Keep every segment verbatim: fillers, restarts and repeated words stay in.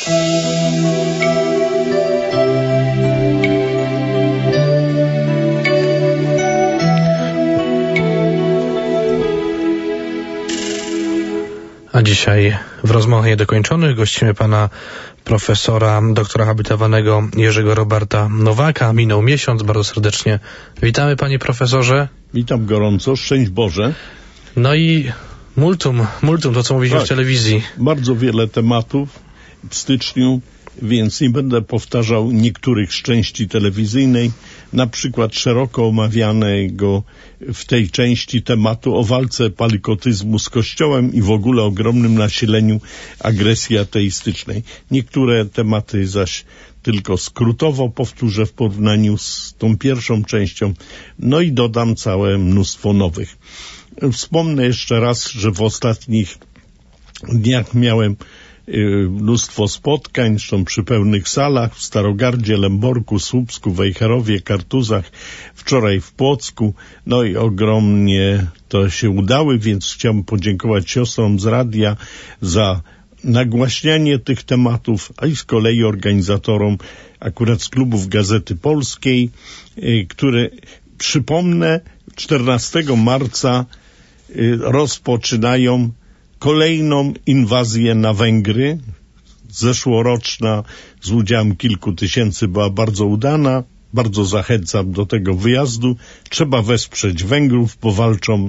A dzisiaj w rozmowach niedokończonych gościmy pana profesora, doktora habilitowanego Jerzego Roberta Nowaka. Minął miesiąc, bardzo serdecznie witamy, panie profesorze. Witam gorąco, szczęść Boże. No i multum, multum, to co mówiliśmy tak, w telewizji. Bardzo wiele tematów w styczniu, więc nie będę powtarzał niektórych z części telewizyjnej, na przykład szeroko omawianego w tej części tematu o walce palikotyzmu z Kościołem i w ogóle ogromnym nasileniu agresji ateistycznej. Niektóre tematy zaś tylko skrótowo powtórzę w porównaniu z tą pierwszą częścią, no i dodam całe mnóstwo nowych. Wspomnę jeszcze raz, że w ostatnich dniach miałem mnóstwo spotkań, zresztą przy pełnych salach w Starogardzie, Lęborku, Słupsku, Wejherowie, Kartuzach, wczoraj w Płocku, no i ogromnie to się udały, więc chciałem podziękować siostrom z radia za nagłaśnianie tych tematów, a i z kolei organizatorom akurat z klubów Gazety Polskiej, które, przypomnę, czternastego marca rozpoczynają kolejną inwazję na Węgry. Zeszłoroczna z udziałem kilku tysięcy była bardzo udana. Bardzo zachęcam do tego wyjazdu. Trzeba wesprzeć Węgrów, bo walczą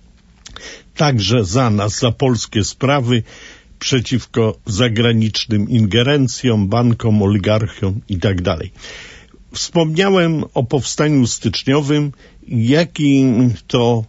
także za nas, za polskie sprawy, przeciwko zagranicznym ingerencjom, bankom, oligarchiom i tak dalej. Wspomniałem o powstaniu styczniowym, jakim to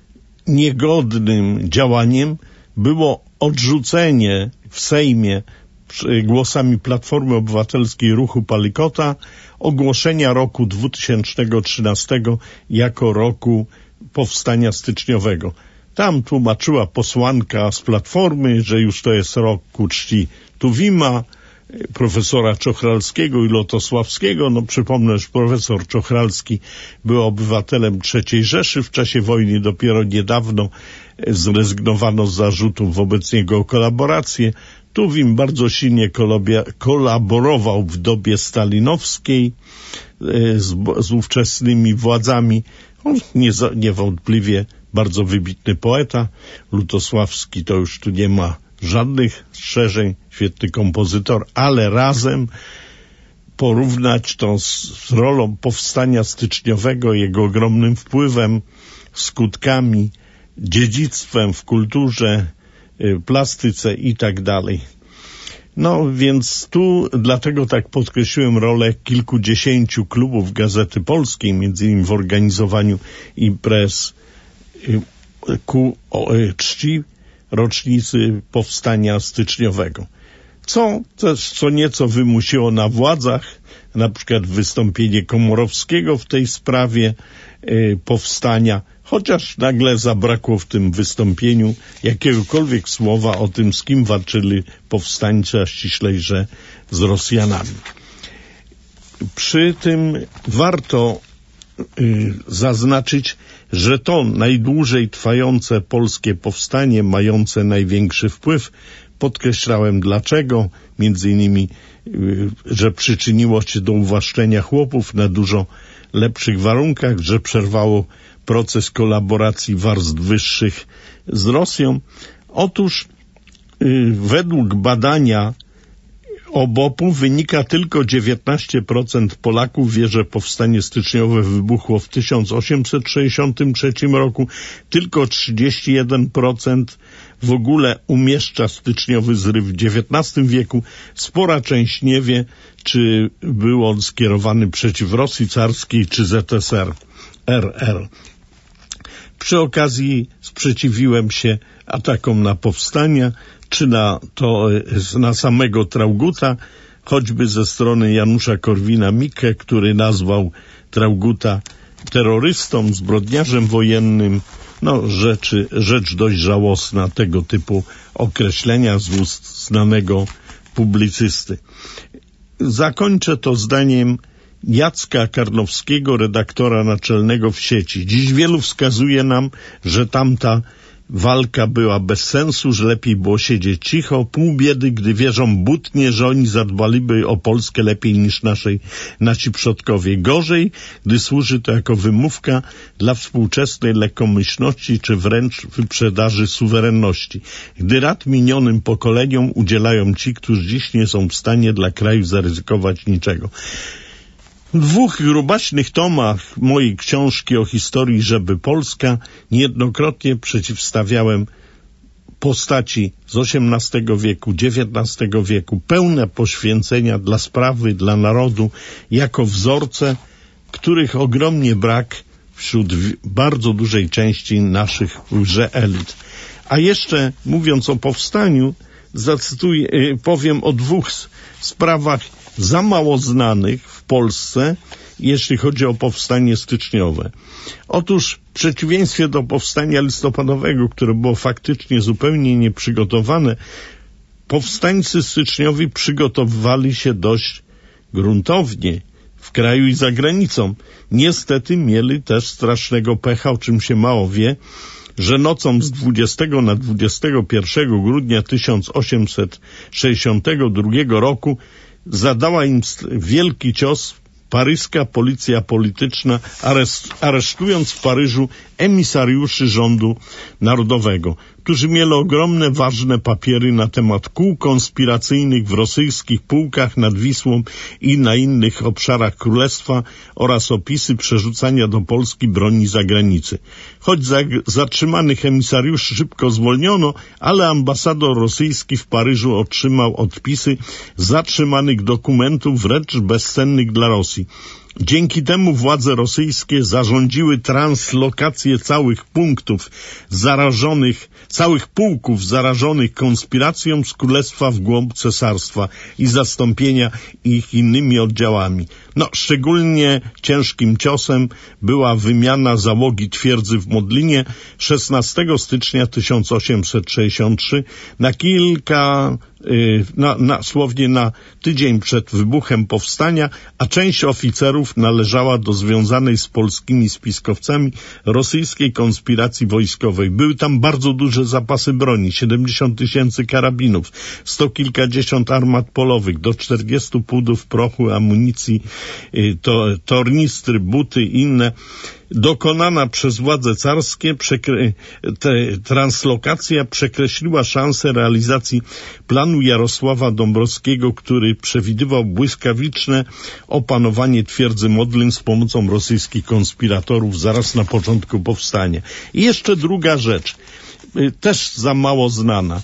niegodnym działaniem było odrzucenie w Sejmie głosami Platformy Obywatelskiej Ruchu Palikota ogłoszenia roku dwa tysiące trzynastego jako roku powstania styczniowego. Tam tłumaczyła posłanka z Platformy, że już to jest rok ku czci Tuwima, profesora Czochralskiego i Lotosławskiego. No przypomnę, że profesor Czochralski był obywatelem trzeciej Rzeszy w czasie wojny, dopiero niedawno zrezygnowano z zarzutów wobec niego o kolaborację. Tuwim bardzo silnie kolaborował w dobie stalinowskiej z, z ówczesnymi władzami. On nie, niewątpliwie bardzo wybitny poeta. Lutosławski to już tu nie ma żadnych strzeżeń, świetny kompozytor, ale razem porównać to z, z rolą powstania styczniowego, jego ogromnym wpływem, skutkami, dziedzictwem w kulturze, y, plastyce i tak dalej. No więc tu dlatego tak podkreśliłem rolę kilkudziesięciu klubów Gazety Polskiej, między innymi w organizowaniu imprez y, ku o, y, czci rocznicy powstania styczniowego. Co też co nieco wymusiło na władzach, na przykład wystąpienie Komorowskiego w tej sprawie y, powstania, chociaż nagle zabrakło w tym wystąpieniu jakiegokolwiek słowa o tym, z kim walczyli powstańcy, a ściślej, że z Rosjanami. Przy tym warto y, zaznaczyć, że to najdłużej trwające polskie powstanie, mające największy wpływ, podkreślałem dlaczego, między innymi, y, że przyczyniło się do uwłaszczenia chłopów na dużo lepszych warunkach, że przerwało proces kolaboracji warstw wyższych z Rosją. Otóż y, według badania O B O P-u wynika tylko dziewiętnaście procent Polaków wie, że powstanie styczniowe wybuchło w tysiąc osiemset sześćdziesiątym trzecim roku. Tylko trzydzieści jeden procent w ogóle umieszcza styczniowy zryw w dziewiętnastym wieku. Spora część nie wie, czy był on skierowany przeciw Rosji carskiej czy Z S R R. Przy okazji sprzeciwiłem się atakom na powstania, czy na to, na samego Trauguta, choćby ze strony Janusza Korwina-Mikke, który nazwał Trauguta terrorystą, zbrodniarzem wojennym. No, rzeczy, rzecz dość żałosna tego typu określenia z ust znanego publicysty. Zakończę to zdaniem Jacka Karnowskiego, redaktora naczelnego w sieci. Dziś wielu wskazuje nam, że tamta walka była bez sensu, że lepiej było siedzieć cicho, pół biedy, gdy wierzą butnie, że oni zadbaliby o Polskę lepiej niż naszej, nasi przodkowie. Gorzej, gdy służy to jako wymówka dla współczesnej lekkomyślności, czy wręcz wyprzedaży suwerenności. Gdy rad minionym pokoleniom udzielają ci, którzy dziś nie są w stanie dla kraju zaryzykować niczego. W dwóch grubaśnych tomach mojej książki o historii Żeby Polska niejednokrotnie przeciwstawiałem postaci z osiemnastego wieku, dziewiętnastego wieku, pełne poświęcenia dla sprawy, dla narodu, jako wzorce, których ogromnie brak wśród bardzo dużej części naszych łże-elit. A jeszcze mówiąc o powstaniu, zacytuję, powiem o dwóch sprawach za mało znanych w Polsce, jeśli chodzi o powstanie styczniowe. Otóż w przeciwieństwie do powstania listopadowego, które było faktycznie zupełnie nieprzygotowane, powstańcy styczniowi przygotowywali się dość gruntownie w kraju i za granicą. Niestety mieli też strasznego pecha, o czym się mało wie, że nocą z dwudziestego na dwudziestego pierwszego grudnia tysiąc osiemset sześćdziesiątego drugiego roku zadała im wielki cios paryska policja polityczna, areszt, aresztując w Paryżu emisariuszy rządu narodowego, którzy mieli ogromne, ważne papiery na temat kół konspiracyjnych w rosyjskich pułkach nad Wisłą i na innych obszarach królestwa oraz opisy przerzucania do Polski broni za granicy. Choć za, zatrzymanych emisariuszy szybko zwolniono, ale ambasador rosyjski w Paryżu otrzymał odpisy zatrzymanych dokumentów wręcz bezcennych dla Rosji. Dzięki temu władze rosyjskie zarządziły translokację całych punktów zarażonych, całych pułków zarażonych konspiracją z królestwa w głąb cesarstwa i zastąpienia ich innymi oddziałami. No, szczególnie ciężkim ciosem była wymiana załogi twierdzy w Modlinie szesnastego stycznia tysiąc osiemset sześćdziesiątego trzeciego na kilka Na, na, słownie na tydzień przed wybuchem powstania, a część oficerów należała do związanej z polskimi spiskowcami rosyjskiej konspiracji wojskowej. Były tam bardzo duże zapasy broni, siedemdziesiąt tysięcy karabinów, sto kilkadziesiąt armat polowych, do czterdziestu pudów prochu, amunicji, to, tornistry, buty i inne. Dokonana przez władze carskie przekre... te, translokacja przekreśliła szansę realizacji planu Jarosława Dąbrowskiego, który przewidywał błyskawiczne opanowanie twierdzy Modlin z pomocą rosyjskich konspiratorów zaraz na początku powstania. I jeszcze druga rzecz, też za mało znana.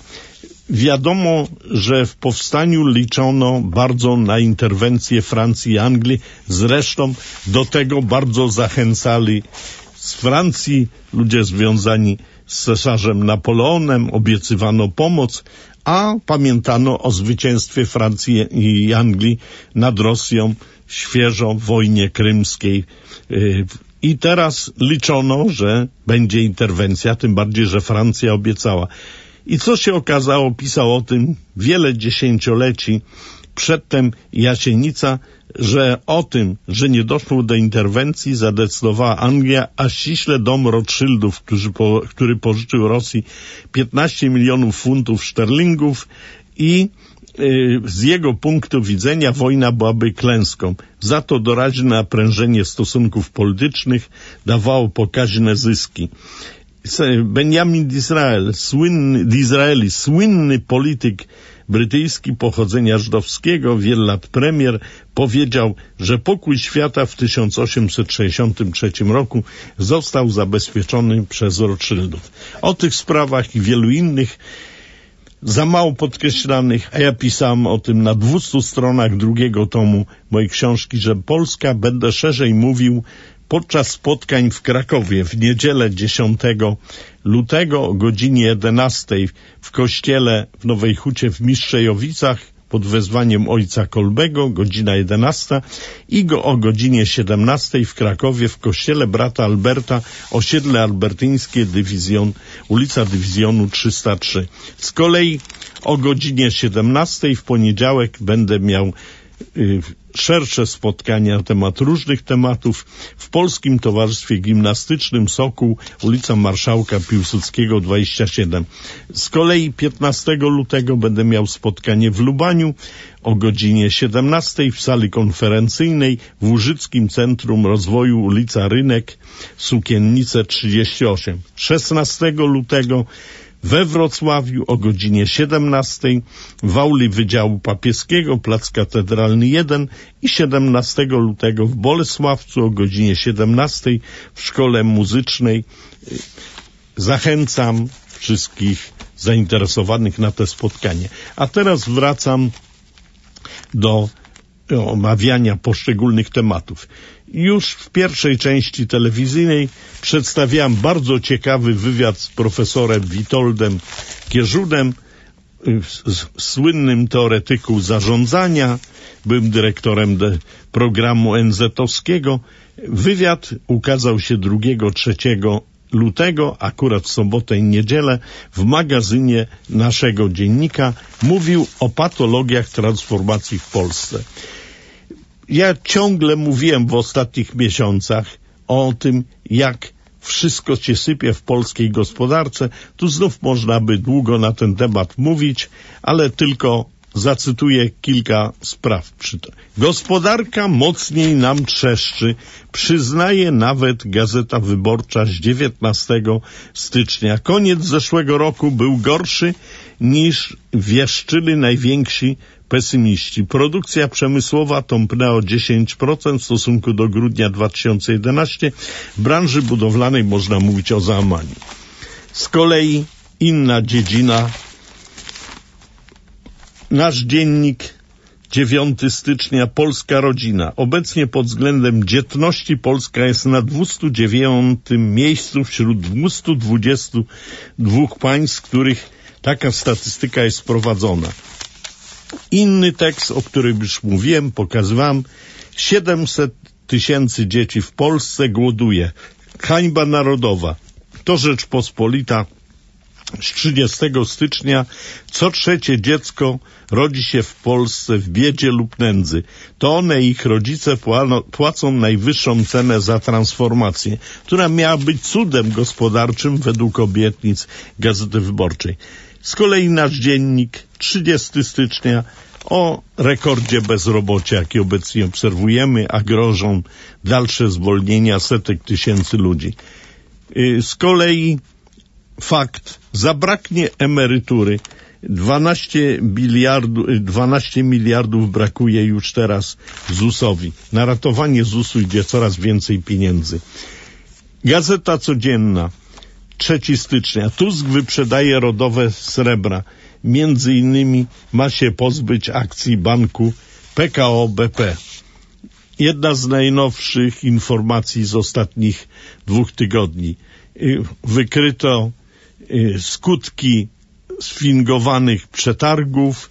Wiadomo, że w powstaniu liczono bardzo na interwencję Francji i Anglii. Zresztą do tego bardzo zachęcali z Francji ludzie związani z cesarzem Napoleonem. Obiecywano pomoc, a pamiętano o zwycięstwie Francji i Anglii nad Rosją świeżo w wojnie krymskiej. I teraz liczono, że będzie interwencja, tym bardziej, że Francja obiecała. I co się okazało, pisał o tym wiele dziesięcioleci przedtem Jasienica, że o tym, że nie doszło do interwencji, zadecydowała Anglia, a ściśle dom Rothschildów, który, po, który pożyczył Rosji piętnaście milionów funtów szterlingów i yy, z jego punktu widzenia wojna byłaby klęską. Za to doraźne naprężenie stosunków politycznych dawało pokaźne zyski. Benjamin Disraeli, słynny, Disraeli, słynny polityk brytyjski pochodzenia żydowskiego, wiele lat premier, powiedział, że pokój świata w tysiąc osiemset sześćdziesiątym trzecim roku został zabezpieczony przez Rothschildów. O tych sprawach i wielu innych za mało podkreślanych, a ja pisałem o tym na dwustu stronach drugiego tomu mojej książki, że Polska, będę szerzej mówił podczas spotkań w Krakowie w niedzielę dziesiątego lutego o godzinie jedenastej w kościele w Nowej Hucie w Mistrzejowicach pod wezwaniem ojca Kolbego, godzina jedenasta i go o godzinie siedemnastej w Krakowie w kościele brata Alberta, osiedle albertyńskie, dywizjon, ulica Dywizjonu trzysta trzy. Z kolei o godzinie siedemnastej w poniedziałek będę miał szersze spotkania na temat różnych tematów w Polskim Towarzystwie Gimnastycznym Sokół, ulica Marszałka Piłsudskiego dwadzieścia siedem. Z kolei piętnastego lutego będę miał spotkanie w Lubaniu o godzinie siedemnastej w sali konferencyjnej w Łużyckim Centrum Rozwoju, ulica Rynek, Sukiennice trzydzieści osiem. szesnastego lutego we Wrocławiu o godzinie siedemnastej w auli Wydziału Papieskiego, plac Katedralny jeden, i siedemnastego lutego w Bolesławcu o godzinie siedemnastej w Szkole Muzycznej. Zachęcam wszystkich zainteresowanych na to spotkanie. A teraz wracam do omawiania poszczególnych tematów. Już w pierwszej części telewizyjnej przedstawiałem bardzo ciekawy wywiad z profesorem Witoldem Kierzudem, słynnym teoretyku zarządzania, byłem dyrektorem programu en zetowskiego. Wywiad ukazał się drugiego, trzeciego lutego, akurat w sobotę i niedzielę, w magazynie naszego dziennika. Mówił o patologiach transformacji w Polsce. Ja ciągle mówiłem w ostatnich miesiącach o tym, jak wszystko się sypie w polskiej gospodarce. Tu znów można by długo na ten temat mówić, ale tylko zacytuję kilka spraw. Gospodarka mocniej nam trzeszczy, przyznaje nawet Gazeta Wyborcza z dziewiętnastego stycznia. Koniec zeszłego roku był gorszy niż wieszczyli najwięksi pesymiści. Produkcja przemysłowa tąpnęła o dziesięć procent w stosunku do grudnia dwa tysiące jedenastego. W branży budowlanej można mówić o załamaniu. Z kolei inna dziedzina. Nasz dziennik, dziewiątego stycznia, Polska rodzina. Obecnie pod względem dzietności Polska jest na dwustu dziewiątym miejscu wśród dwustu dwudziestu dwóch państw, w których taka statystyka jest prowadzona. Inny tekst, o którym już mówiłem, pokazywałem, siedemset tysięcy dzieci w Polsce głoduje. Hańba narodowa. To Rzeczpospolita z trzydziestego stycznia. Co trzecie dziecko rodzi się w Polsce w biedzie lub nędzy. To one i ich rodzice płacą najwyższą cenę za transformację, która miała być cudem gospodarczym według obietnic Gazety Wyborczej. Z kolei nasz dziennik, trzydziestego stycznia, o rekordzie bezrobocia, jaki obecnie obserwujemy, a grożą dalsze zwolnienia setek tysięcy ludzi. Z kolei fakt, zabraknie emerytury, dwanaście miliardów, dwanaście miliardów brakuje już teraz zusowi. Na ratowanie zusu idzie coraz więcej pieniędzy. Gazeta Codzienna, trzeciego stycznia. Tusk wyprzedaje rodowe srebra. Między innymi ma się pozbyć akcji banku P K O B P. Jedna z najnowszych informacji z ostatnich dwóch tygodni. Wykryto skutki sfingowanych przetargów,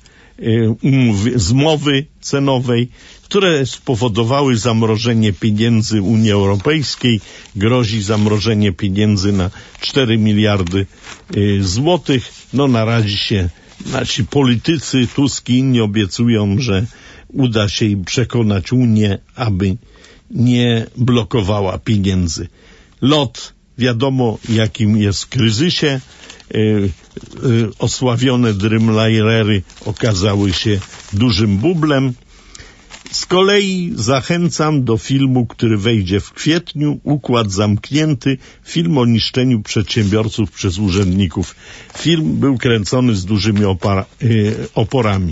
zmowy cenowej, które spowodowały zamrożenie pieniędzy Unii Europejskiej. Grozi zamrożenie pieniędzy na cztery miliardy złotych. No na razie się nasi politycy, Tusk i inni obiecują, że uda się im przekonać Unię, aby nie blokowała pieniędzy. LOT, wiadomo jakim jest w kryzysie. Yy, yy, osławione Dreamlinery okazały się dużym bublem. Z kolei zachęcam do filmu, który wejdzie w kwietniu, Układ zamknięty, film o niszczeniu przedsiębiorców przez urzędników. Film był kręcony z dużymi opora, yy, oporami.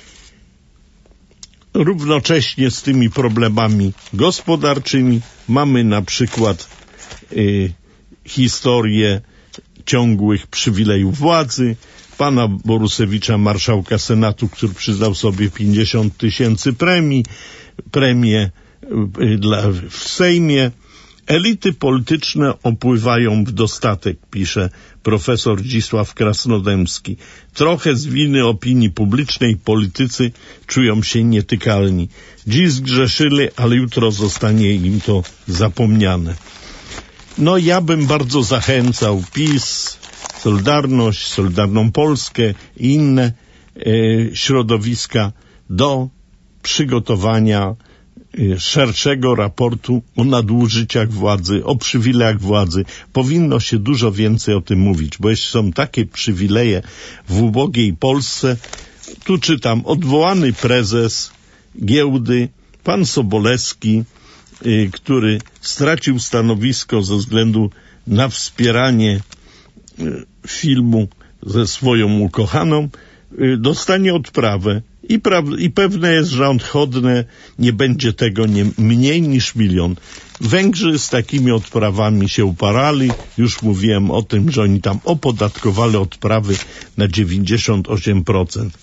Równocześnie z tymi problemami gospodarczymi mamy na przykład yy, historię ciągłych przywilejów władzy, pana Borusewicza, marszałka Senatu, który przyznał sobie pięćdziesiąt tysięcy premii, premię dla, w Sejmie. Elity polityczne opływają w dostatek, pisze profesor Zdzisław Krasnodębski. Trochę z winy opinii publicznej politycy czują się nietykalni. Dziś zgrzeszyli, ale jutro zostanie im to zapomniane. No ja bym bardzo zachęcał PiS, Solidarność, Solidarną Polskę i inne e, środowiska do przygotowania szerszego raportu o nadużyciach władzy, o przywilejach władzy. Powinno się dużo więcej o tym mówić, bo jeśli są takie przywileje w ubogiej Polsce, tu czytam, odwołany prezes giełdy, pan Sobolewski, y, który stracił stanowisko ze względu na wspieranie y, filmu ze swoją ukochaną, y, dostanie odprawę. I, pra- I pewne jest, że odchodne nie będzie tego nie mniej niż milion. Węgrzy z takimi odprawami się uparali. Już mówiłem o tym, że oni tam opodatkowali odprawy na dziewięćdziesiąt osiem procent.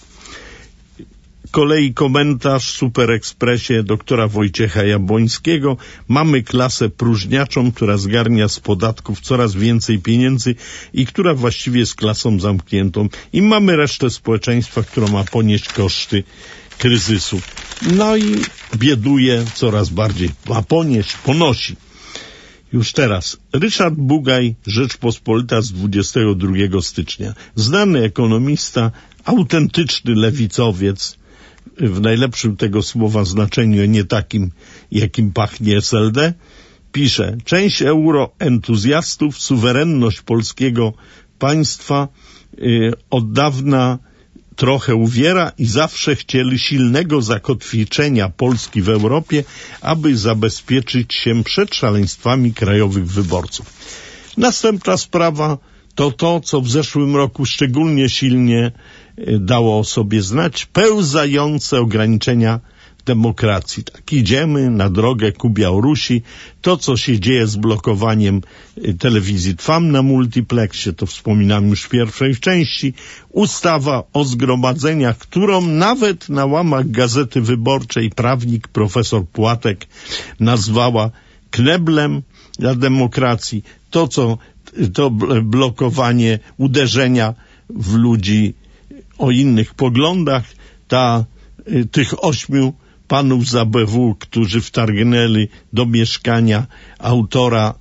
Kolei komentarz w Super Expressie doktora Wojciecha Jabłońskiego. Mamy klasę próżniaczą, która zgarnia z podatków coraz więcej pieniędzy i która właściwie jest klasą zamkniętą. I mamy resztę społeczeństwa, która ma ponieść koszty kryzysu. No i bieduje coraz bardziej. Ma ponieść, ponosi. Już teraz. Ryszard Bugaj, Rzeczpospolita z dwudziestego drugiego stycznia. Znany ekonomista, autentyczny lewicowiec, w najlepszym tego słowa znaczeniu, nie takim, jakim pachnie S L D, pisze: część euroentuzjastów suwerenność polskiego państwa y, od dawna trochę uwiera i zawsze chcieli silnego zakotwiczenia Polski w Europie, aby zabezpieczyć się przed szaleństwami krajowych wyborców. Następna sprawa to to, co w zeszłym roku szczególnie silnie dało o sobie znać, pełzające ograniczenia demokracji. Tak, idziemy na drogę ku Białorusi. To, co się dzieje z blokowaniem telewizji Trwam na multiplexie, to wspominam już w pierwszej części. Ustawa o zgromadzeniach, którą nawet na łamach Gazety Wyborczej prawnik profesor Płatek nazwała kneblem dla demokracji. To, co to blokowanie uderzenia w ludzi o innych poglądach, ta, tych ośmiu panów z A B W, którzy wtargnęli do mieszkania autora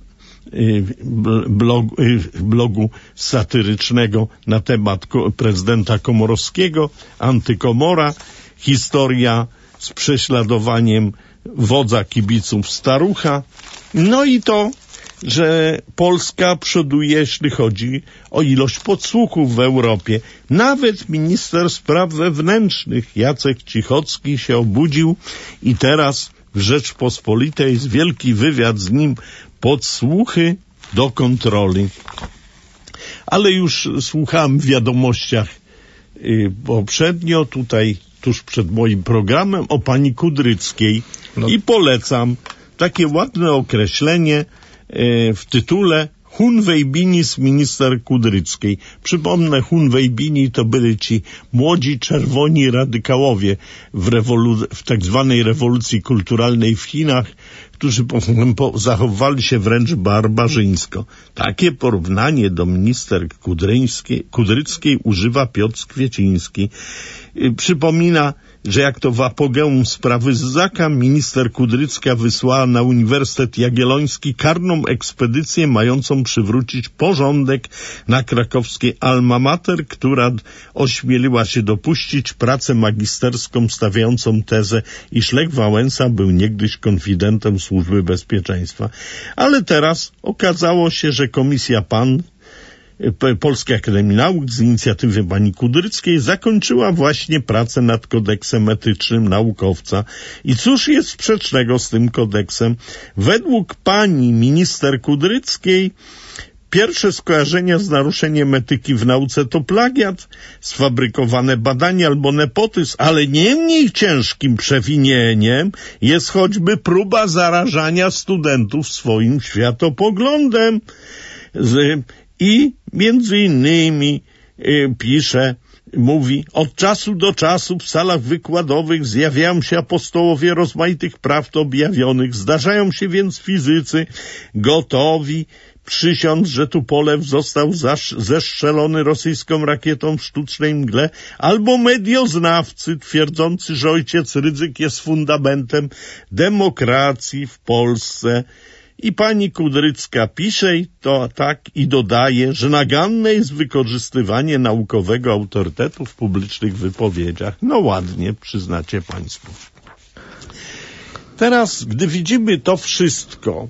blogu, blogu satyrycznego na temat prezydenta Komorowskiego, Antykomora, historia z prześladowaniem wodza kibiców Starucha, no i to, że Polska przoduje, jeśli chodzi o ilość podsłuchów w Europie. Nawet minister spraw wewnętrznych Jacek Cichocki się obudził i teraz w Rzeczpospolitej jest wielki wywiad z nim, podsłuchy do kontroli. Ale już słuchałem w wiadomościach y, poprzednio, tutaj tuż przed moim programem, o pani Kudryckiej no. I polecam takie ładne określenie w tytule Hunwejbinis minister Kudryckiej. Przypomnę, Hunwejbini to byli ci młodzi, czerwoni radykałowie w, rewolu- w tak zwanej rewolucji kulturalnej w Chinach, którzy po, po, zachowywali się wręcz barbarzyńsko. Takie porównanie do minister Kudryckiej używa Piotr Kwieciński. Yy, przypomina, że jak to w apogeum sprawy Zzaka, minister Kudrycka wysłała na Uniwersytet Jagielloński karną ekspedycję mającą przywrócić porządek na krakowskiej Alma Mater, która ośmieliła się dopuścić pracę magisterską stawiającą tezę, iż Lech Wałęsa był niegdyś konfidentem Służby Bezpieczeństwa. Ale teraz okazało się, że Komisja P A N Polskiej Akademii Nauk z inicjatywy pani Kudryckiej zakończyła właśnie pracę nad kodeksem etycznym naukowca. I cóż jest sprzecznego z tym kodeksem? Według pani minister Kudryckiej pierwsze skojarzenia z naruszeniem etyki w nauce to plagiat, sfabrykowane badania albo nepotyzm, ale nie mniej ciężkim przewinieniem jest choćby próba zarażania studentów swoim światopoglądem. Z, I między innymi y, pisze, mówi, od czasu do czasu w salach wykładowych zjawiają się apostołowie rozmaitych prawd objawionych. Zdarzają się więc fizycy gotowi przysiąc, że Tupolew został zasz- zestrzelony rosyjską rakietą w sztucznej mgle, albo medioznawcy twierdzący, że ojciec Rydzyk jest fundamentem demokracji w Polsce. I pani Kudrycka pisze to tak i dodaje, że naganne jest wykorzystywanie naukowego autorytetu w publicznych wypowiedziach. No ładnie, przyznacie państwo. Teraz, gdy widzimy to wszystko,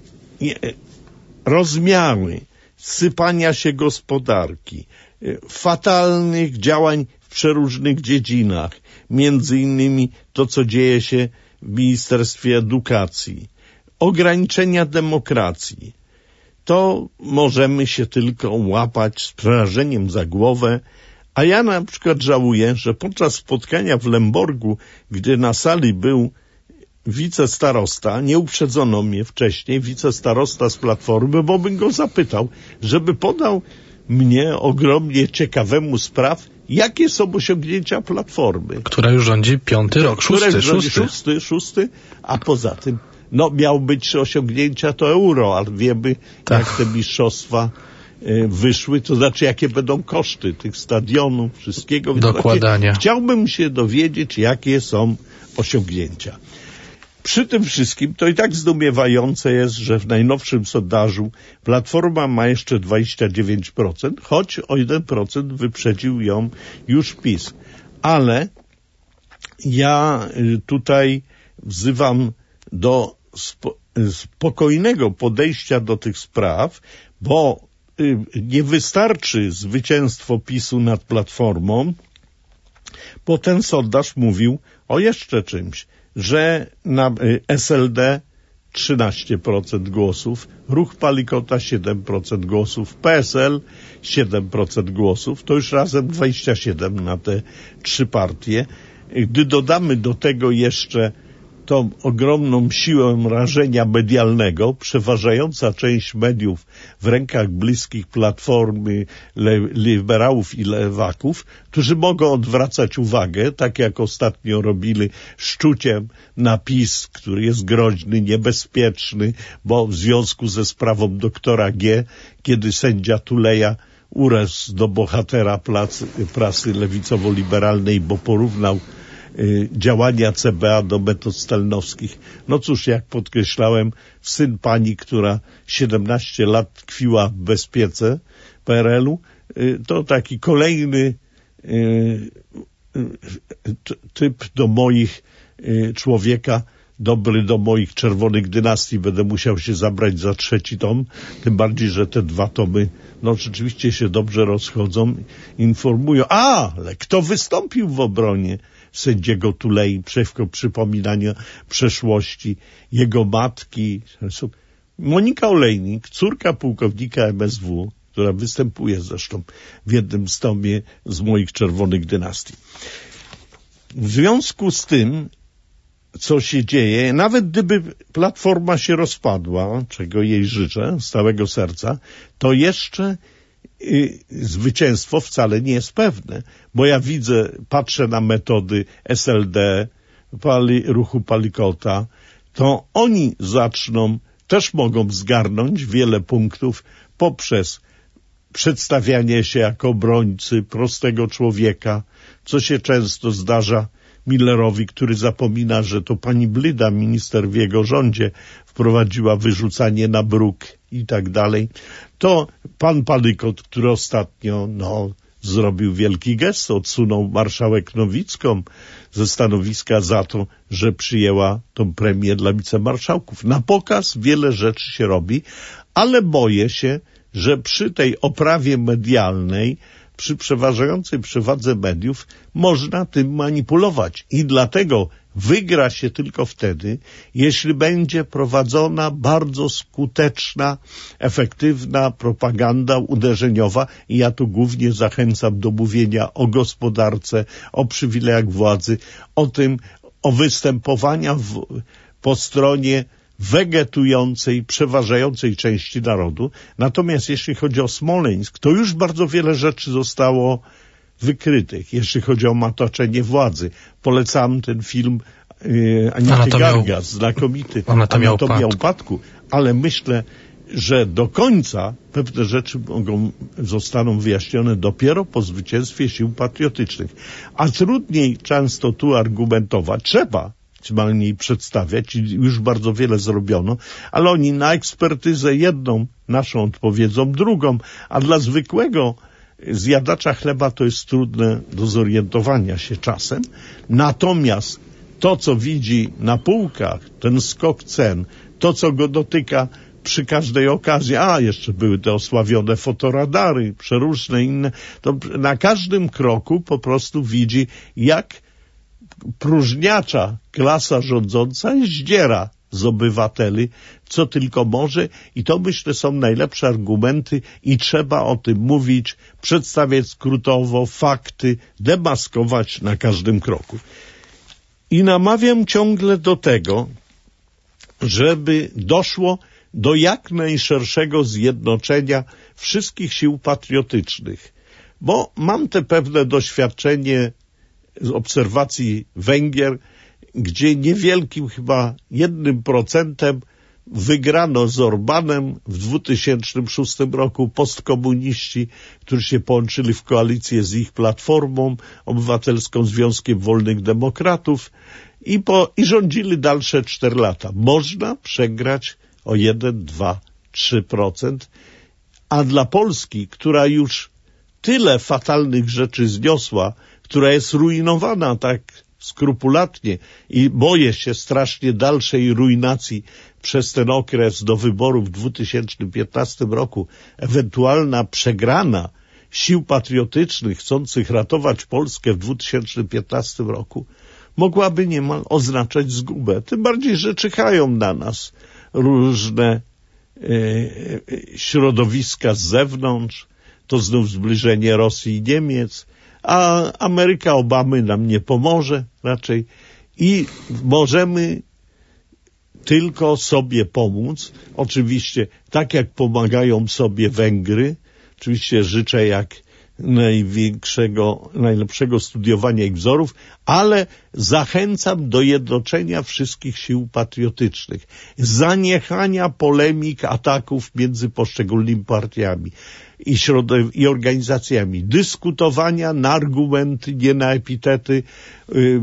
rozmiary sypania się gospodarki, fatalnych działań w przeróżnych dziedzinach, między innymi to, co dzieje się w Ministerstwie Edukacji, ograniczenia demokracji, to możemy się tylko łapać z przerażeniem za głowę. A ja na przykład żałuję, że podczas spotkania w Lemborgu, gdy na sali był wicestarosta, nie uprzedzono mnie wcześniej, wicestarosta z Platformy, bo bym go zapytał, żeby podał mnie ogromnie ciekawemu spraw, jakie są osiągnięcia Platformy. Która już rządzi piąty rok, szósty, Która rządzi szósty. szósty, szósty, a poza tym, no miał być osiągnięcia to euro, ale wiemy, tak. jak te mistrzostwa y, wyszły, to znaczy jakie będą koszty tych stadionów, wszystkiego. Dokładania. Znaczy, chciałbym się dowiedzieć, jakie są osiągnięcia. Przy tym wszystkim to i tak zdumiewające jest, że w najnowszym sondażu Platforma ma jeszcze dwadzieścia dziewięć procent, choć o jeden procent wyprzedził ją już PiS. Ale ja tutaj wzywam do spo, spokojnego podejścia do tych spraw, bo nie wystarczy zwycięstwo PiSu nad Platformą, bo ten sondaż mówił o jeszcze czymś, że na S L D trzynaście procent głosów, Ruch Palikota siedem procent głosów, P S L siedem procent głosów, to już razem dwadzieścia siedem procent na te trzy partie. Gdy dodamy do tego jeszcze tą ogromną siłę rażenia medialnego, przeważająca część mediów w rękach bliskich Platformy, le- liberałów i lewaków, którzy mogą odwracać uwagę, tak jak ostatnio robili szczuciem na PiS, który jest groźny, niebezpieczny, bo w związku ze sprawą doktora G, kiedy sędzia Tuleja urósł do bohatera pracy, prasy lewicowo-liberalnej, bo porównał działania C B A do metod stalinowskich. No cóż, jak podkreślałem, syn pani, która siedemnaście lat tkwiła w bezpiece P R L u, to taki kolejny typ do moich człowieka, dobry do moich czerwonych dynastii. Będę musiał się zabrać za trzeci tom, tym bardziej, że te dwa tomy no rzeczywiście się dobrze rozchodzą, informują. A, ale kto wystąpił w obronie sędziego Tulei przeciwko przypominaniu przeszłości jego matki? Monika Olejnik, córka pułkownika M S W, która występuje zresztą w jednym z tomie z moich czerwonych dynastii. W związku z tym, co się dzieje, nawet gdyby Platforma się rozpadła, czego jej życzę z całego serca, to jeszcze y, zwycięstwo wcale nie jest pewne, bo ja widzę, patrzę na metody S L D, pali, ruchu Palikota, to oni zaczną, też mogą zgarnąć wiele punktów poprzez przedstawianie się jako obrońcy prostego człowieka, co się często zdarza Millerowi, który zapomina, że to pani Blyda, minister w jego rządzie, wprowadziła wyrzucanie na bruk i tak dalej. To pan Palikot, który ostatnio no, zrobił wielki gest, odsunął marszałek Nowicką ze stanowiska za to, że przyjęła tą premię dla wicemarszałków. Na pokaz wiele rzeczy się robi, ale boję się, że przy tej oprawie medialnej, przy przeważającej przewadze mediów można tym manipulować i dlatego wygra się tylko wtedy, jeśli będzie prowadzona bardzo skuteczna, efektywna propaganda uderzeniowa i ja tu głównie zachęcam do mówienia o gospodarce, o przywilejach władzy, o tym, o występowania w, po stronie wegetującej, przeważającej części narodu. Natomiast jeśli chodzi o Smoleńsk, to już bardzo wiele rzeczy zostało wykrytych. Jeśli chodzi o mataczenie władzy, polecam ten film yy, Anity Gargas, znakomity, Anatomia upadku. upadku. Ale myślę, że do końca pewne rzeczy mogą, zostaną wyjaśnione dopiero po zwycięstwie sił patriotycznych. A trudniej często tu argumentować. Trzeba maksymalnie przedstawiać i już bardzo wiele zrobiono, ale oni na ekspertyzę jedną naszą odpowiedzą, drugą, a dla zwykłego zjadacza chleba to jest trudne do zorientowania się czasem. Natomiast to, co widzi na półkach, ten skok cen, to, co go dotyka przy każdej okazji, a jeszcze były te osławione fotoradary, przeróżne inne, to na każdym kroku po prostu widzi, jak próżniacza klasa rządząca zdziera z obywateli, co tylko może, i to, myślę, są najlepsze argumenty i trzeba o tym mówić, przedstawiać skrótowo fakty, demaskować na każdym kroku. I namawiam ciągle do tego, żeby doszło do jak najszerszego zjednoczenia wszystkich sił patriotycznych, bo mam te pewne doświadczenie z obserwacji Węgier, gdzie niewielkim, chyba jednym procentem wygrano z Orbanem w dwa tysiące szóstym roku postkomuniści, którzy się połączyli w koalicję z ich Platformą Obywatelską, Związkiem Wolnych Demokratów i, po, i rządzili dalsze cztery lata. Można przegrać o jeden, dwa, trzy procent, a dla Polski, która już tyle fatalnych rzeczy zniosła, która jest ruinowana tak skrupulatnie i boję się strasznie dalszej ruinacji przez ten okres do wyborów w dwa tysiące piętnastym roku, ewentualna przegrana sił patriotycznych chcących ratować Polskę w dwa tysiące piętnastym roku, mogłaby niemal oznaczać zgubę. Tym bardziej, że czyhają na nas różne e, środowiska z zewnątrz, to znów zbliżenie Rosji i Niemiec, a Ameryka Obamy nam nie pomoże raczej i możemy tylko sobie pomóc. Oczywiście tak jak pomagają sobie Węgry, oczywiście życzę jak największego, najlepszego studiowania ich wzorów, ale zachęcam do jednoczenia wszystkich sił patriotycznych, zaniechania polemik, ataków między poszczególnymi partiami i, środow- i organizacjami, dyskutowania na argumenty, nie na epitety, yy,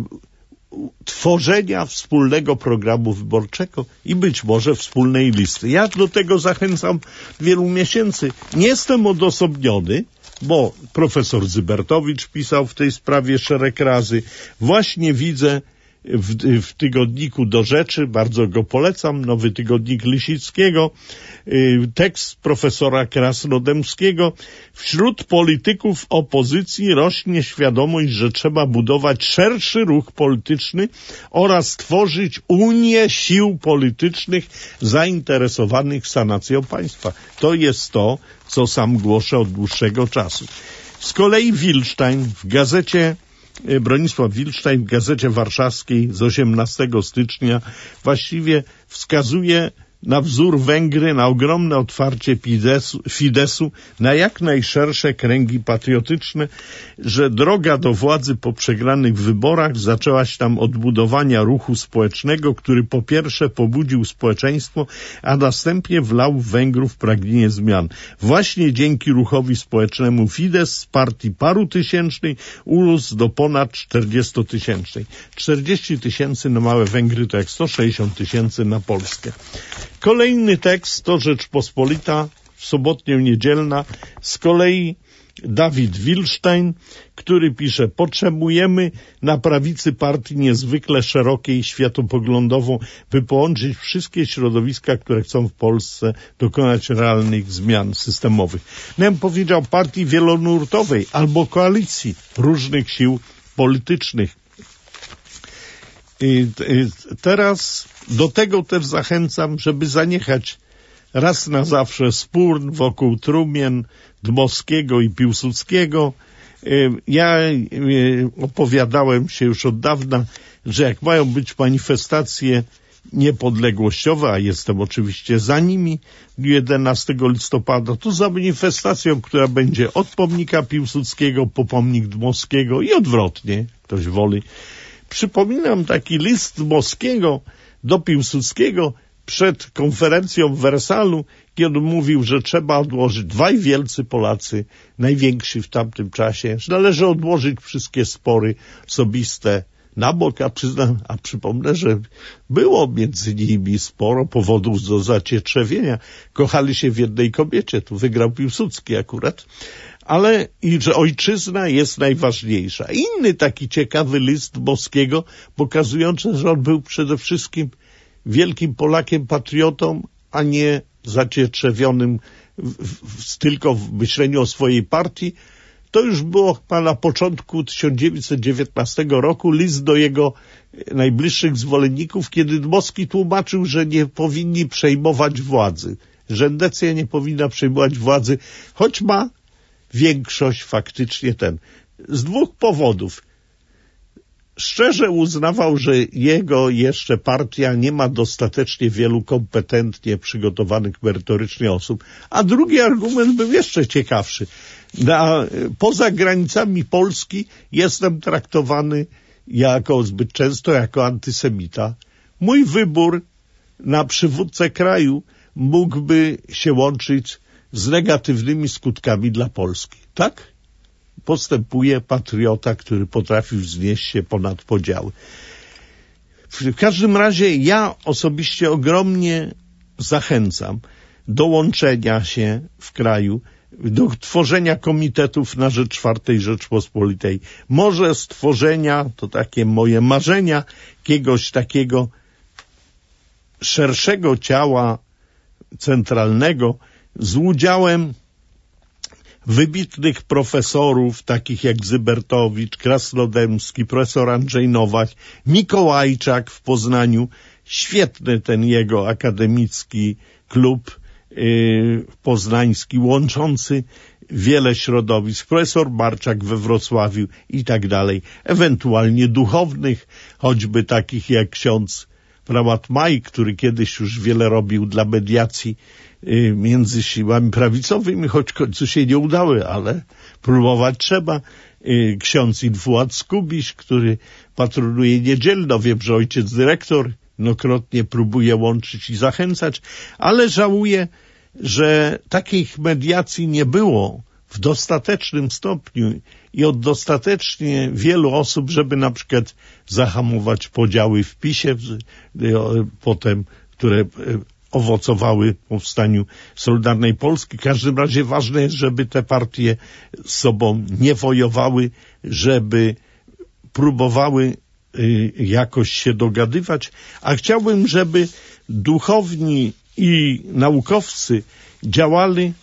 tworzenia wspólnego programu wyborczego i być może wspólnej listy. Ja do tego zachęcam wielu miesięcy. Nie jestem odosobniony, bo profesor Zybertowicz pisał w tej sprawie szereg razy. Właśnie widzę w, w tygodniku Do Rzeczy, bardzo go polecam, nowy tygodnik Lisickiego, tekst profesora Krasnodębskiego. Wśród polityków opozycji rośnie świadomość, że trzeba budować szerszy ruch polityczny oraz tworzyć unię sił politycznych zainteresowanych sanacją państwa. To jest to, co sam głoszę od dłuższego czasu. Z kolei Wilstein w gazecie Bronisław Wilstein w Gazecie Warszawskiej z osiemnastego stycznia właściwie wskazuje na wzór Węgry, na ogromne otwarcie Fidesu, Fidesu, na jak najszersze kręgi patriotyczne, że droga do władzy po przegranych wyborach zaczęła się tam od budowania ruchu społecznego, który po pierwsze pobudził społeczeństwo, a następnie wlał w Węgrów pragnienie zmian. Właśnie dzięki ruchowi społecznemu Fidesz z partii paru tysięcznej urósł do ponad czterdziestotysięcznej. czterdzieści tysięcy na małe Węgry to jak sto sześćdziesiąt tysięcy na Polskę. Kolejny tekst to Rzeczpospolita, sobotnio-niedzielna, z kolei Dawid Wilstein, który pisze: potrzebujemy na prawicy partii niezwykle szerokiej światopoglądowo, by połączyć wszystkie środowiska, które chcą w Polsce dokonać realnych zmian systemowych. Ja bym powiedział partii wielonurtowej albo koalicji różnych sił politycznych. I teraz do tego też zachęcam, żeby zaniechać raz na zawsze spór wokół trumien Dmowskiego i Piłsudskiego. Ja opowiadałem się już od dawna, że jak mają być manifestacje niepodległościowe, a jestem oczywiście za nimi, jedenastego listopada, to za manifestacją, która będzie od pomnika Piłsudskiego po pomnik Dmowskiego i odwrotnie, ktoś woli. Przypominam taki list Dmowskiego do Piłsudskiego przed konferencją w Wersalu, kiedy on mówił, że trzeba odłożyć, dwaj wielcy Polacy, najwięksi w tamtym czasie, że należy odłożyć wszystkie spory osobiste na bok, a przyznam, a przypomnę, że było między nimi sporo powodów do zacietrzewienia. Kochali się w jednej kobiecie, tu wygrał Piłsudski akurat, ale i że ojczyzna jest najważniejsza. Inny taki ciekawy list Dmowskiego, pokazujący, że on był przede wszystkim wielkim Polakiem, patriotą, a nie zacietrzewionym w, w, tylko w myśleniu o swojej partii. To już było na początku tysiąc dziewięćset dziewiętnastego roku, list do jego najbliższych zwolenników, kiedy Dmowski tłumaczył, że nie powinni przejmować władzy, że Endecja nie powinna przejmować władzy, choć ma większość faktycznie ten. Z dwóch powodów. Szczerze uznawał, że jego jeszcze partia nie ma dostatecznie wielu kompetentnie przygotowanych merytorycznie osób. A drugi argument był jeszcze ciekawszy. Na, poza granicami Polski jestem traktowany jako zbyt często jako antysemita. Mój wybór na przywódcę kraju mógłby się łączyć z negatywnymi skutkami dla Polski. Tak? Postępuje patriota, który potrafił wznieść się ponad podziały. W każdym razie ja osobiście ogromnie zachęcam do łączenia się w kraju, do tworzenia komitetów na rzecz czwartej Rzeczpospolitej. Może stworzenia, to takie moje marzenia, jakiegoś takiego szerszego ciała centralnego z udziałem wybitnych profesorów, takich jak Zybertowicz, Krasnodębski, profesor Andrzej Nowak, Mikołajczak w Poznaniu, świetny ten jego akademicki klub yy, poznański, łączący wiele środowisk, profesor Marczak we Wrocławiu i tak dalej, ewentualnie duchownych, choćby takich jak ksiądz prałat Maj, który kiedyś już wiele robił dla mediacji między siłami prawicowymi, choć w końcu się nie udały, ale próbować trzeba. Ksiądz Infuat Skubiś, który patronuje niedzielno, wiem, że ojciec dyrektor jednokrotnie próbuje łączyć i zachęcać, ale żałuję, że takich mediacji nie było w dostatecznym stopniu i od dostatecznie wielu osób, żeby na przykład zahamować podziały w PiSie, potem, które owocowały powstaniu Solidarnej Polski. W każdym razie ważne jest, żeby te partie z sobą nie wojowały, żeby próbowały y, jakoś się dogadywać, a chciałbym, żeby duchowni i naukowcy działali,